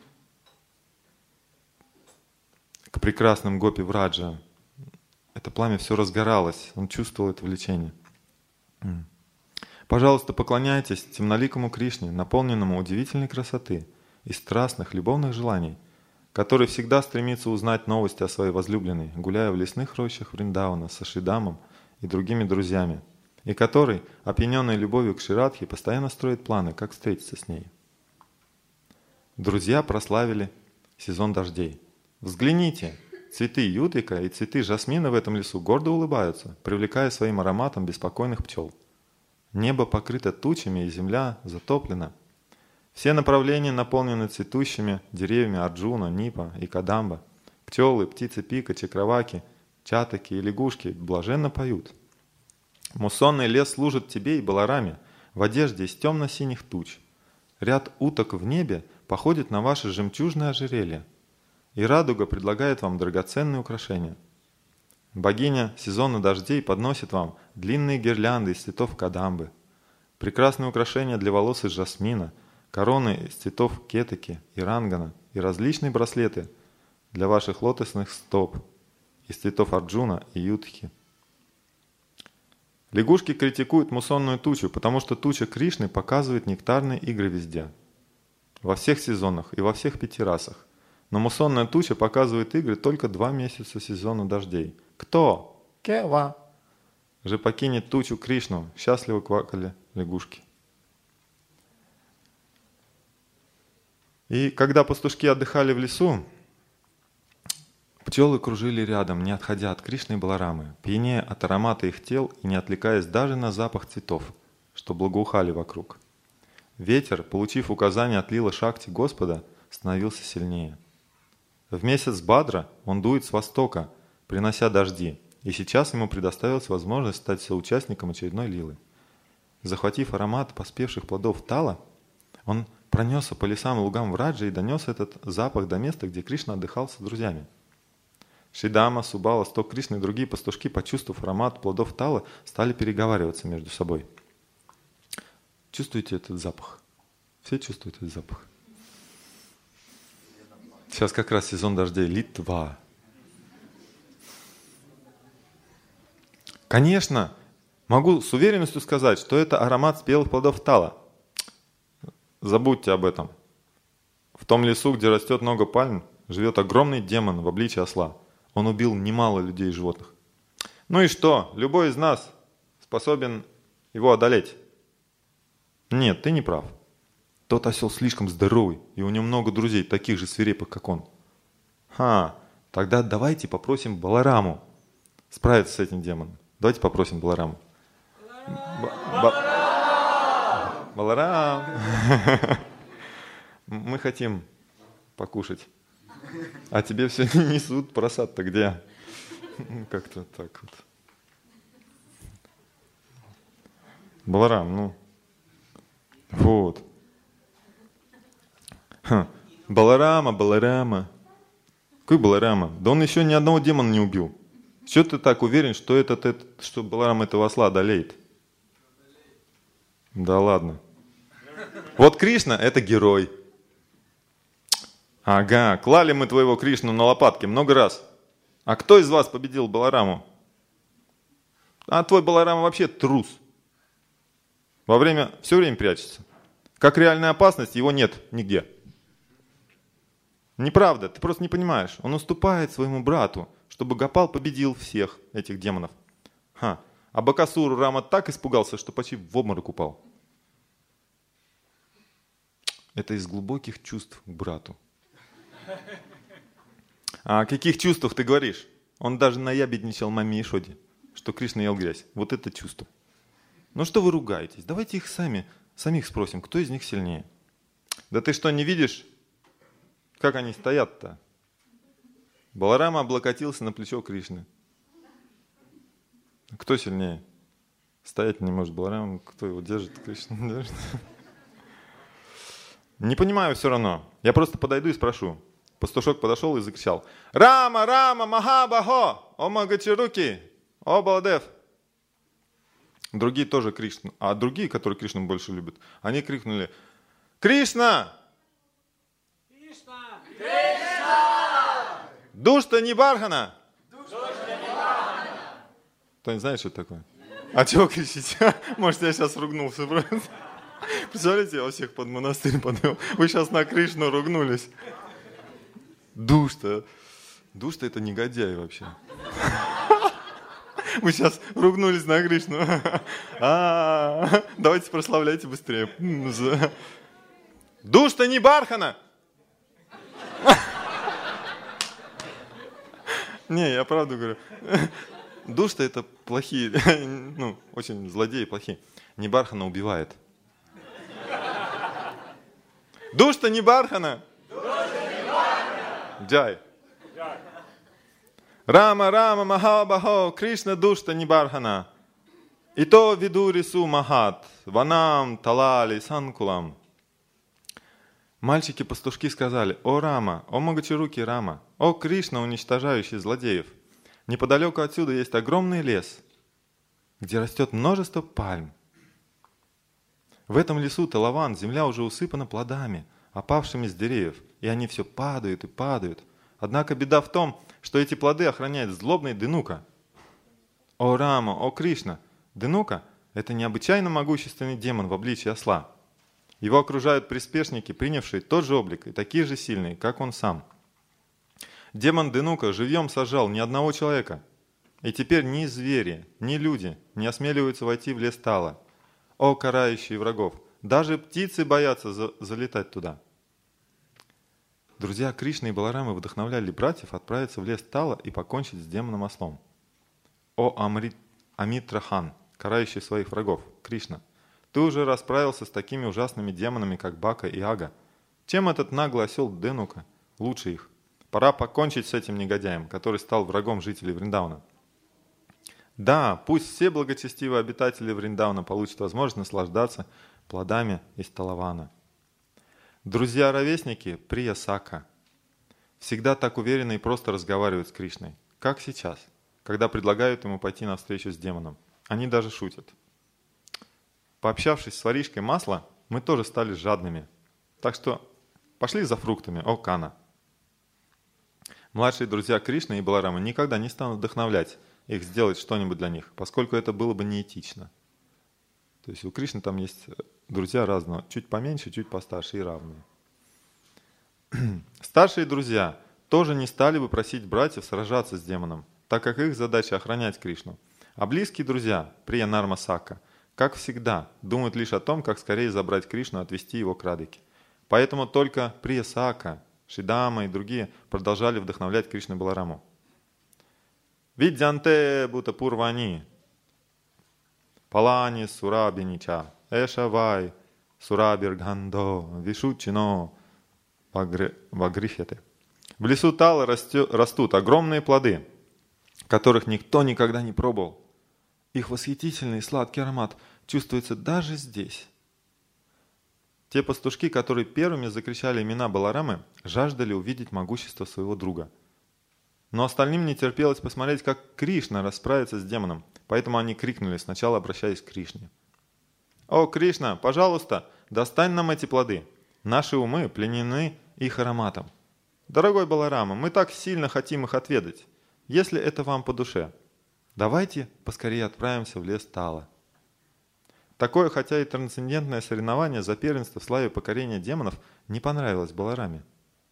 к прекрасным гопи Враджа. Это пламя все разгоралось, он чувствовал это влечение. Пожалуйста, поклоняйтесь темноликому Кришне, наполненному удивительной красоты и страстных любовных желаний, который всегда стремится узнать новости о своей возлюбленной, гуляя в лесных рощах Вриндавана со Шридамом и другими друзьями, и который, опьяненный любовью к Ширадхе, постоянно строит планы, как встретиться с ней. Друзья прославили сезон дождей. Взгляните, цветы ютика и цветы жасмина в этом лесу гордо улыбаются, привлекая своим ароматом беспокойных пчел. Небо покрыто тучами, и земля затоплена. Все направления наполнены цветущими деревьями Арджуна, Нипа и Кадамба. Пчелы, птицы пика, чакраваки, чатаки и лягушки блаженно поют. Муссонный лес служит тебе и Балараме в одежде из темно-синих туч. Ряд уток в небе походит на ваше жемчужное ожерелье, и радуга предлагает вам драгоценные украшения. Богиня сезона дождей подносит вам длинные гирлянды из цветов кадамбы, прекрасные украшения для волос из жасмина, короны из цветов кетаки и рангана и различные браслеты для ваших лотосных стоп из цветов Арджуна и Ютхи. Лягушки критикуют муссонную тучу, потому что туча Кришны показывает нектарные игры везде, во всех сезонах и во всех пяти расах. Но муссонная туча показывает игры только два месяца сезона дождей. Кто? Кева. Же покинет тучу Кришну, счастливо квакали лягушки. И когда пастушки отдыхали в лесу, пчелы кружили рядом, не отходя от Кришны и Баларамы, пьянея от аромата их тел и не отвлекаясь даже на запах цветов, что благоухали вокруг. Ветер, получив указание от Лила Шакти Господа, становился сильнее. В месяц Бадра он дует с востока, принося дожди, и сейчас ему предоставилась возможность стать соучастником очередной лилы. Захватив аромат поспевших плодов тала, он пронесся по лесам и лугам Враджи и донес этот запах до места, где Кришна отдыхал с друзьями. Шридама, Субала, Сток Кришны и другие пастушки, почувствовав аромат плодов тала, стали переговариваться между собой. Чувствуете этот запах? Все чувствуют этот запах? Сейчас как раз сезон дождей. Литва. Конечно, могу с уверенностью сказать, что это аромат спелых плодов тала. Забудьте об этом. В том лесу, где растет много пальм, живет огромный демон в обличии осла. Он убил немало людей и животных. Ну и что? Любой из нас способен его одолеть. Нет, ты не прав. Тот осел слишком здоровый, и у него много друзей, таких же свирепых, как он. Ха, тогда давайте попросим Балараму справиться с этим демоном. Давайте попросим Балараму. Баларам! Мы хотим покушать. А тебе все несут, просад-то где? Как-то так вот. Баларам, ну. Вот. Ха. Баларама, Баларама. Какой Баларама? Да он еще ни одного демона не убил. Чего ты так уверен, что, этот, этот, что Баларам этого осла одолеет? Да ладно. Вот Кришна – это герой. Ага, клали мы твоего Кришну на лопатки много раз. А кто из вас победил Балараму? А твой Баларама вообще трус. Во время, все время прячется. Как реальная опасность, его нет нигде. Неправда, ты просто не понимаешь. Он уступает своему брату, чтобы Гопал победил всех этих демонов. Ха. А Бакасуру Рама так испугался, что почти в обморок упал. Это из глубоких чувств к брату. А о каких чувствах ты говоришь? Он даже наябедничал маме Ишоде, что Кришна ел грязь. Вот это чувство. Ну что вы ругаетесь? Давайте их сами, самих спросим, кто из них сильнее. Да ты что, не видишь, как они стоят-то? Баларама облокотился на плечо Кришны. Кто сильнее? Стоять не может Баларама, кто его держит? Кришна держит. Не понимаю все равно. Я просто подойду и спрошу. Пастушок подошел и закричал: «Рама, Рама, Махабахо, о Магачаруки, о Баладев!» Другие тоже Кришну, а другие, которые Кришну больше любят, они крикнули: «Кришна! Кришна! Кришна! Душта Нибархана!» Кто не знает, что это такое? А чего кричите? Может, я сейчас ругнулся. Представляете, я всех под монастырь подвел. Вы сейчас на Кришну ругнулись. Душта. Душта — это негодяй вообще. Вы сейчас ругнулись на Кришну. А-а-а. Давайте прославляйте быстрее. Душта Нибархана! Не, я правду говорю. Душта — это плохие, ну, очень злодеи плохие. Нибархана убивает. Душта Нибархана! Джай. Рама, Рама, Махабахо, Кришна Душта Нибархана. Ито видурису махат, ванам, талали, санкулам. Мальчики-пастушки сказали: «О Рама, о Магачаруки Рама, о Кришна, уничтожающий злодеев! Неподалеку отсюда есть огромный лес, где растет множество пальм. В этом лесу Талаван, земля уже усыпана плодами, опавшими с деревьев, и они все падают и падают. Однако беда в том, что эти плоды охраняет злобный Денука. О Рама, о Кришна! Денука – это необычайно могущественный демон в обличии осла. Его окружают приспешники, принявшие тот же облик и такие же сильные, как он сам. Демон Денука живьем сожрал ни одного человека, и теперь ни звери, ни люди не осмеливаются войти в лес Тала. О, карающие врагов! Даже птицы боятся за- залетать туда. Друзья Кришны и Баларамы вдохновляли братьев отправиться в лес Тала и покончить с демоном ослом. О, Амрит, Амитрахан, карающий своих врагов, Кришна! Ты уже расправился с такими ужасными демонами, как Бака и Ага. Чем этот наглый осел Денука лучше их? Пора покончить с этим негодяем, который стал врагом жителей Вриндауна. Да, пусть все благочестивые обитатели Вриндауна получат возможность наслаждаться плодами из Талавана. Друзья-ровесники Прия Сака всегда так уверенно и просто разговаривают с Кришной, как сейчас, когда предлагают ему пойти на встречу с демоном. Они даже шутят. Пообщавшись с воришкой масла, мы тоже стали жадными. Так что пошли за фруктами, о Кана. Младшие друзья Кришны и Баларамы никогда не станут вдохновлять их сделать что-нибудь для них, поскольку это было бы неэтично. То есть у Кришны там есть друзья разного, чуть поменьше, чуть постарше и равные. Старшие друзья тоже не стали бы просить братьев сражаться с демоном, так как их задача охранять Кришну. А близкие друзья, Прия Нарма Сака, как всегда, думают лишь о том, как скорее забрать Кришну и отвести его к Радыке. Поэтому только Прия Сака, Шидама и другие продолжали вдохновлять Кришну и Балараму. Видьянте бута пурвани, палани сурабинича, эшавай, сурабиргандо, вишучино, вагрихете. В лесу Тала растут огромные плоды, которых никто никогда не пробовал. Их восхитительный сладкий аромат чувствуется даже здесь. Те пастушки, которые первыми закричали имена Баларамы, жаждали увидеть могущество своего друга. Но остальным не терпелось посмотреть, как Кришна расправится с демоном, поэтому они крикнули, сначала обращаясь к Кришне. «О, Кришна, пожалуйста, достань нам эти плоды. Наши умы пленены их ароматом. Дорогой Баларама, мы так сильно хотим их отведать, если это вам по душе. Давайте поскорее отправимся в лес Тала». Такое, хотя и трансцендентное соревнование за первенство в славе покорения демонов не понравилось Балараме.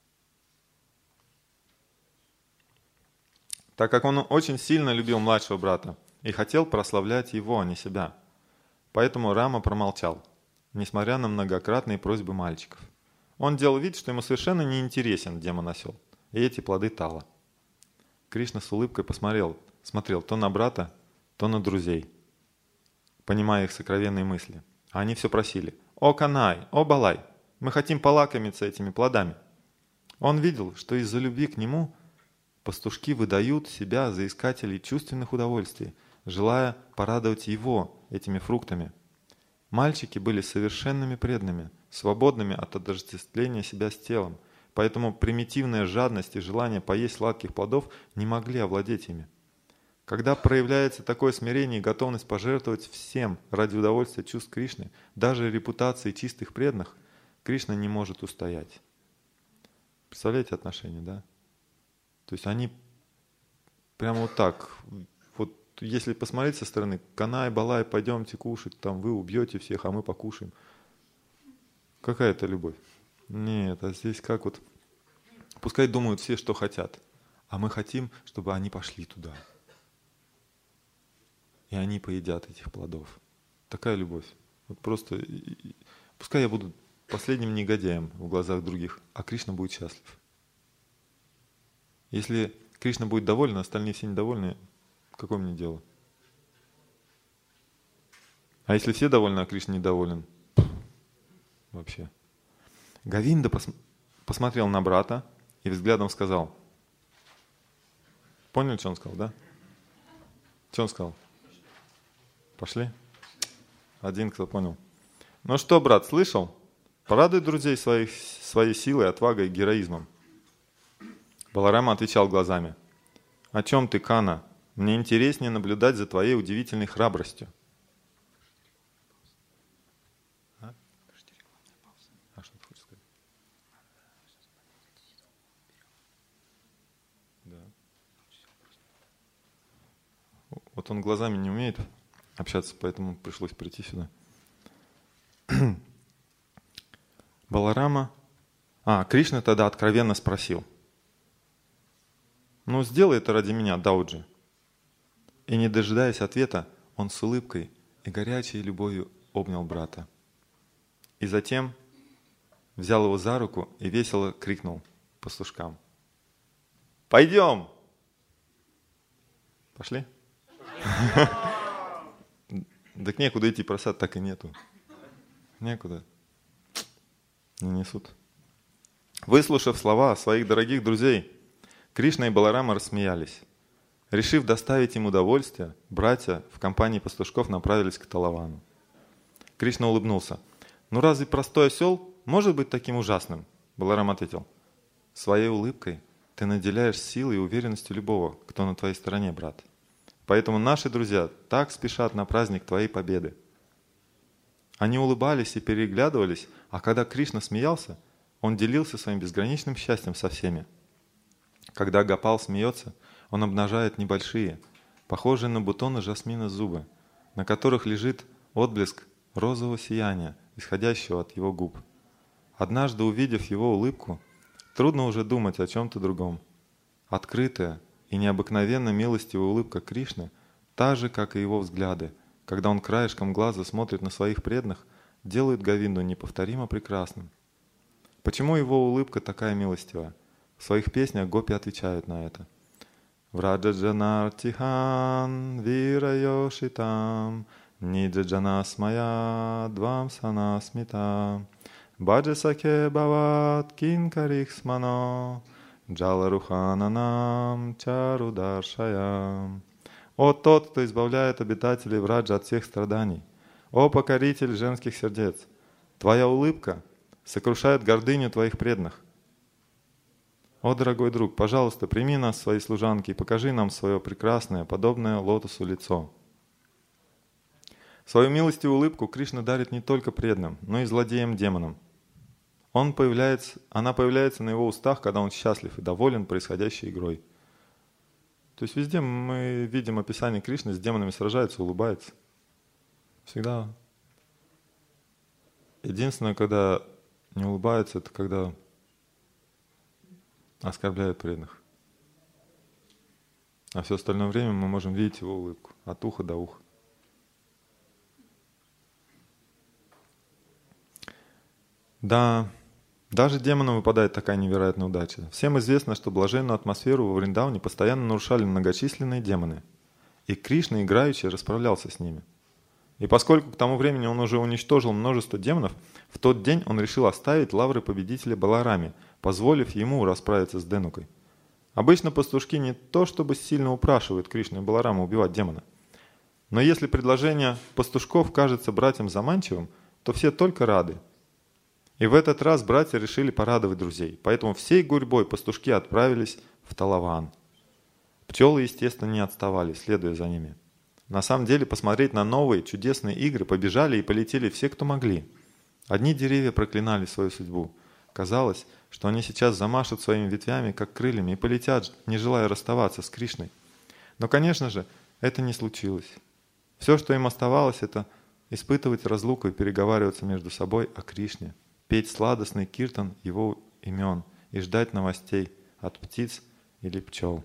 Так как он очень сильно любил младшего брата и хотел прославлять его, а не себя. Поэтому Рама промолчал, несмотря на многократные просьбы мальчиков. Он делал вид, что ему совершенно не интересен демон-осел и эти плоды тала. Кришна с улыбкой посмотрел, смотрел то на брата, то на друзей, понимая их сокровенные мысли. А они все просили: «О, Канай! О, Балай! Мы хотим полакомиться этими плодами». Он видел, что из-за любви к нему пастушки выдают себя за искателей чувственных удовольствий, желая порадовать его этими фруктами. Мальчики были совершенными преданными, свободными от отождествления себя с телом, поэтому примитивная жадность и желание поесть сладких плодов не могли овладеть ими. Когда проявляется такое смирение и готовность пожертвовать всем ради удовольствия чувств Кришны, даже репутации чистых преданных, Кришна не может устоять. Представляете отношения, да? То есть они прямо вот так, вот если посмотреть со стороны: Канай, Балай, пойдемте кушать, там вы убьете всех, а мы покушаем. Какая это любовь? Нет, а здесь как вот, пускай думают все, что хотят, а мы хотим, чтобы они пошли туда. И они поедят этих плодов. Такая любовь. Вот просто, пускай я буду последним негодяем в глазах других, а Кришна будет счастлив. Если Кришна будет доволен, а остальные все недовольны, какое мне дело? А если все довольны, а Кришна недоволен? Вообще. Говинда пос- посмотрел на брата и взглядом сказал. Поняли, что он сказал, да? Что он сказал? Пошли? Один, кто понял. Ну что, брат, слышал? Порадуй друзей своих, своей силой, отвагой и героизмом. Баларама отвечал глазами. О чем ты, Кана? Мне интереснее наблюдать за твоей удивительной храбростью. А? А что ты хочешь сказать? Да. Вот он глазами не умеет общаться, поэтому пришлось прийти сюда. Баларама... А, Кришна тогда откровенно спросил. Ну, сделай это ради меня, Дауджи. И не дожидаясь ответа, он с улыбкой и горячей любовью обнял брата. И затем взял его за руку и весело крикнул пастушкам. Пойдем! Пошли? Так некуда идти, просад так и нету. Некуда. Не несут. Выслушав слова своих дорогих друзей, Кришна и Баларама рассмеялись. Решив доставить им удовольствие, братья в компании пастушков направились к Талавану. Кришна улыбнулся. «Ну разве простой осел может быть таким ужасным?» Баларам ответил. «Своей улыбкой ты наделяешь силой и уверенностью любого, кто на твоей стороне, брат. Поэтому наши друзья так спешат на праздник твоей победы». Они улыбались и переглядывались, а когда Кришна смеялся, он делился своим безграничным счастьем со всеми. Когда Гопал смеется, он обнажает небольшие, похожие на бутоны жасмина зубы, на которых лежит отблеск розового сияния, исходящего от его губ. Однажды, увидев его улыбку, трудно уже думать о чем-то другом. Открытая и необыкновенно милостивая улыбка Кришны, та же, как и его взгляды, когда он краешком глаза смотрит на своих преданных, делают Говинду неповторимо прекрасным. Почему его улыбка такая милостивая? В своих песнях гопи отвечают на это. Враджаджанартихан вирайошитам ниджаджанасмая двамсанасмита баджасаке бават кинкарихсмано джаларухананам чарударшаям. О тот, кто избавляет обитателей Враджа от всех страданий! О покоритель женских сердец! Твоя улыбка сокрушает гордыню твоих преданных. О, дорогой друг, пожалуйста, прими нас в свои служанки и покажи нам свое прекрасное, подобное лотосу лицо. Свою милостивую улыбку Кришна дарит не только преданным, но и злодеям-демонам. Он появляется, она появляется на его устах, когда он счастлив и доволен происходящей игрой. То есть везде мы видим описание Кришны, с демонами сражается, улыбается. Всегда. Единственное, когда не улыбается, это когда оскорбляет преданных. А все остальное время мы можем видеть его улыбку от уха до уха. Да, Даже демонам выпадает такая невероятная удача. Всем известно, что блаженную атмосферу во Вриндаване постоянно нарушали многочисленные демоны. И Кришна играючи расправлялся с ними. И поскольку к тому времени он уже уничтожил множество демонов, в тот день он решил оставить лавры победителя Балараме, позволив ему расправиться с Денукой. Обычно пастушки не то чтобы сильно упрашивают Кришну и Баларама убивать демона. Но если предложение пастушков кажется братьям заманчивым, то все только рады. И в этот раз братья решили порадовать друзей, поэтому всей гурьбой пастушки отправились в Талаван. Пчелы, естественно, не отставали, следуя за ними. На самом деле, посмотреть на новые чудесные игры побежали и полетели все, кто могли. Одни деревья проклинали свою судьбу. Казалось, что они сейчас замашут своими ветвями, как крыльями, и полетят, не желая расставаться с Кришной. Но, конечно же, это не случилось. Все, что им оставалось, это испытывать разлуку и переговариваться между собой о Кришне, петь сладостный киртан его имен и ждать новостей от птиц или пчел.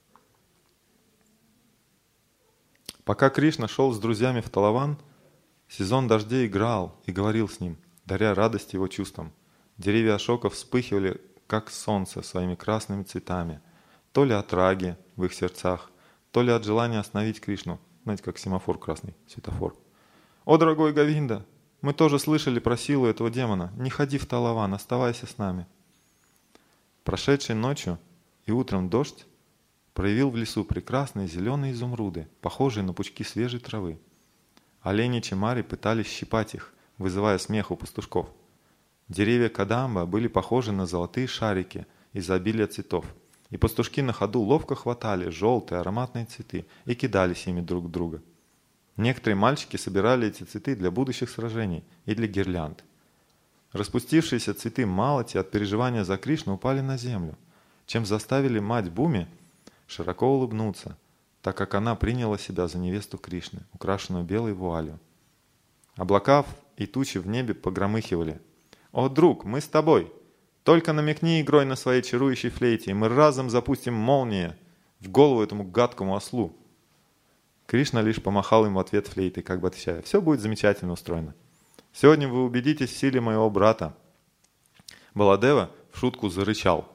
Пока Кришна шел с друзьями в Талаван, сезон дождей играл и говорил с ним, даря радость его чувствам. Деревья ашока вспыхивали, как солнце, своими красными цветами, то ли от раги в их сердцах, то ли от желания остановить Кришну. Знаете, как семафор красный, светофор. «О, дорогой Говинда, мы тоже слышали про силу этого демона. Не ходи в Талаван, оставайся с нами». Прошедшей ночью и утром дождь проявил в лесу прекрасные зеленые изумруды, похожие на пучки свежей травы. Олени Чемари пытались щипать их, вызывая смех у пастушков. Деревья Кадамба были похожи на золотые шарики из-за обилия цветов, и пастушки на ходу ловко хватали желтые ароматные цветы и кидались ими друг в друга. Некоторые мальчики собирали эти цветы для будущих сражений и для гирлянд. Распустившиеся цветы малати от переживания за Кришну упали на землю, чем заставили мать Буми широко улыбнуться, так как она приняла себя за невесту Кришны, украшенную белой вуалью. Облака и тучи в небе погромыхивали. «О, друг, мы с тобой! Только намекни игрой на своей чарующей флейте, и мы разом запустим молнии в голову этому гадкому ослу». Кришна лишь помахал им в ответ флейтой, как бы отвечая: «Все будет замечательно устроено. Сегодня вы убедитесь в силе моего брата». Баладева в шутку зарычал.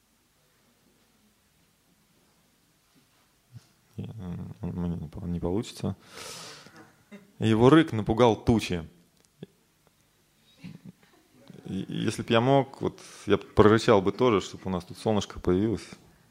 Не получится. Его рык напугал тучи. Если бы я мог, вот я прорычал бы тоже, чтобы у нас тут солнышко появилось.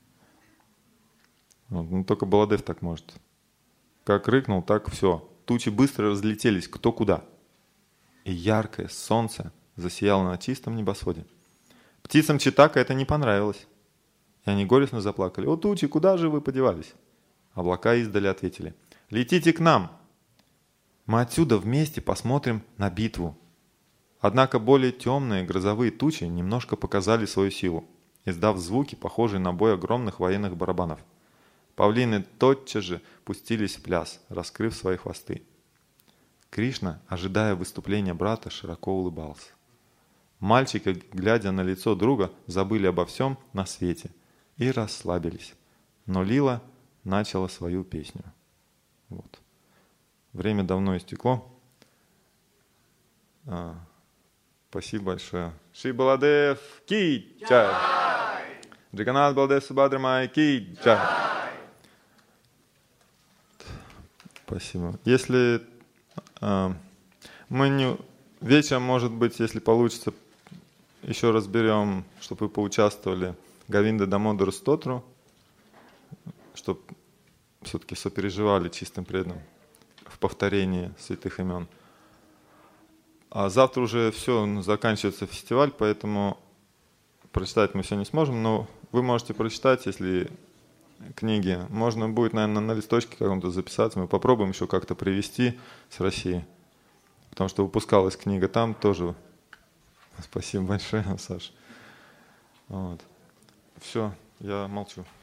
Вот, ну, только Баладев так может. Как рыкнул, так все. Тучи быстро разлетелись кто куда. И яркое солнце засияло на чистом небосводе. Птицам Читака это не понравилось. И они горестно заплакали. «О, тучи, куда же вы подевались?» Облака издали ответили: «Летите к нам! Мы отсюда вместе посмотрим на битву». Однако более темные грозовые тучи немножко показали свою силу, издав звуки, похожие на бой огромных военных барабанов. Павлины тотчас же пустились в пляс, раскрыв свои хвосты. Кришна, ожидая выступления брата, широко улыбался. Мальчики, глядя на лицо друга, забыли обо всем на свете и расслабились. Но Лила начала свою песню. Вот. Время давно истекло. А, спасибо большое. Шри Баладев ки чай. Джаганнат Баладев Субхадра Майя ки чай. Спасибо. Если э, мы не вечером, может быть, если получится, еще разберем, чтобы вы поучаствовали Говинда Дамодару Стотру, чтобы все-таки сопереживали чистым преданным в повторении святых имен. А завтра уже все, заканчивается фестиваль, поэтому прочитать мы все не сможем, но вы можете прочитать, если книги. Можно будет, наверное, на листочке каком-то записаться. Мы попробуем еще как-то привезти с России, потому что выпускалась книга там тоже. Спасибо большое, Саша. Вот. Все, я молчу.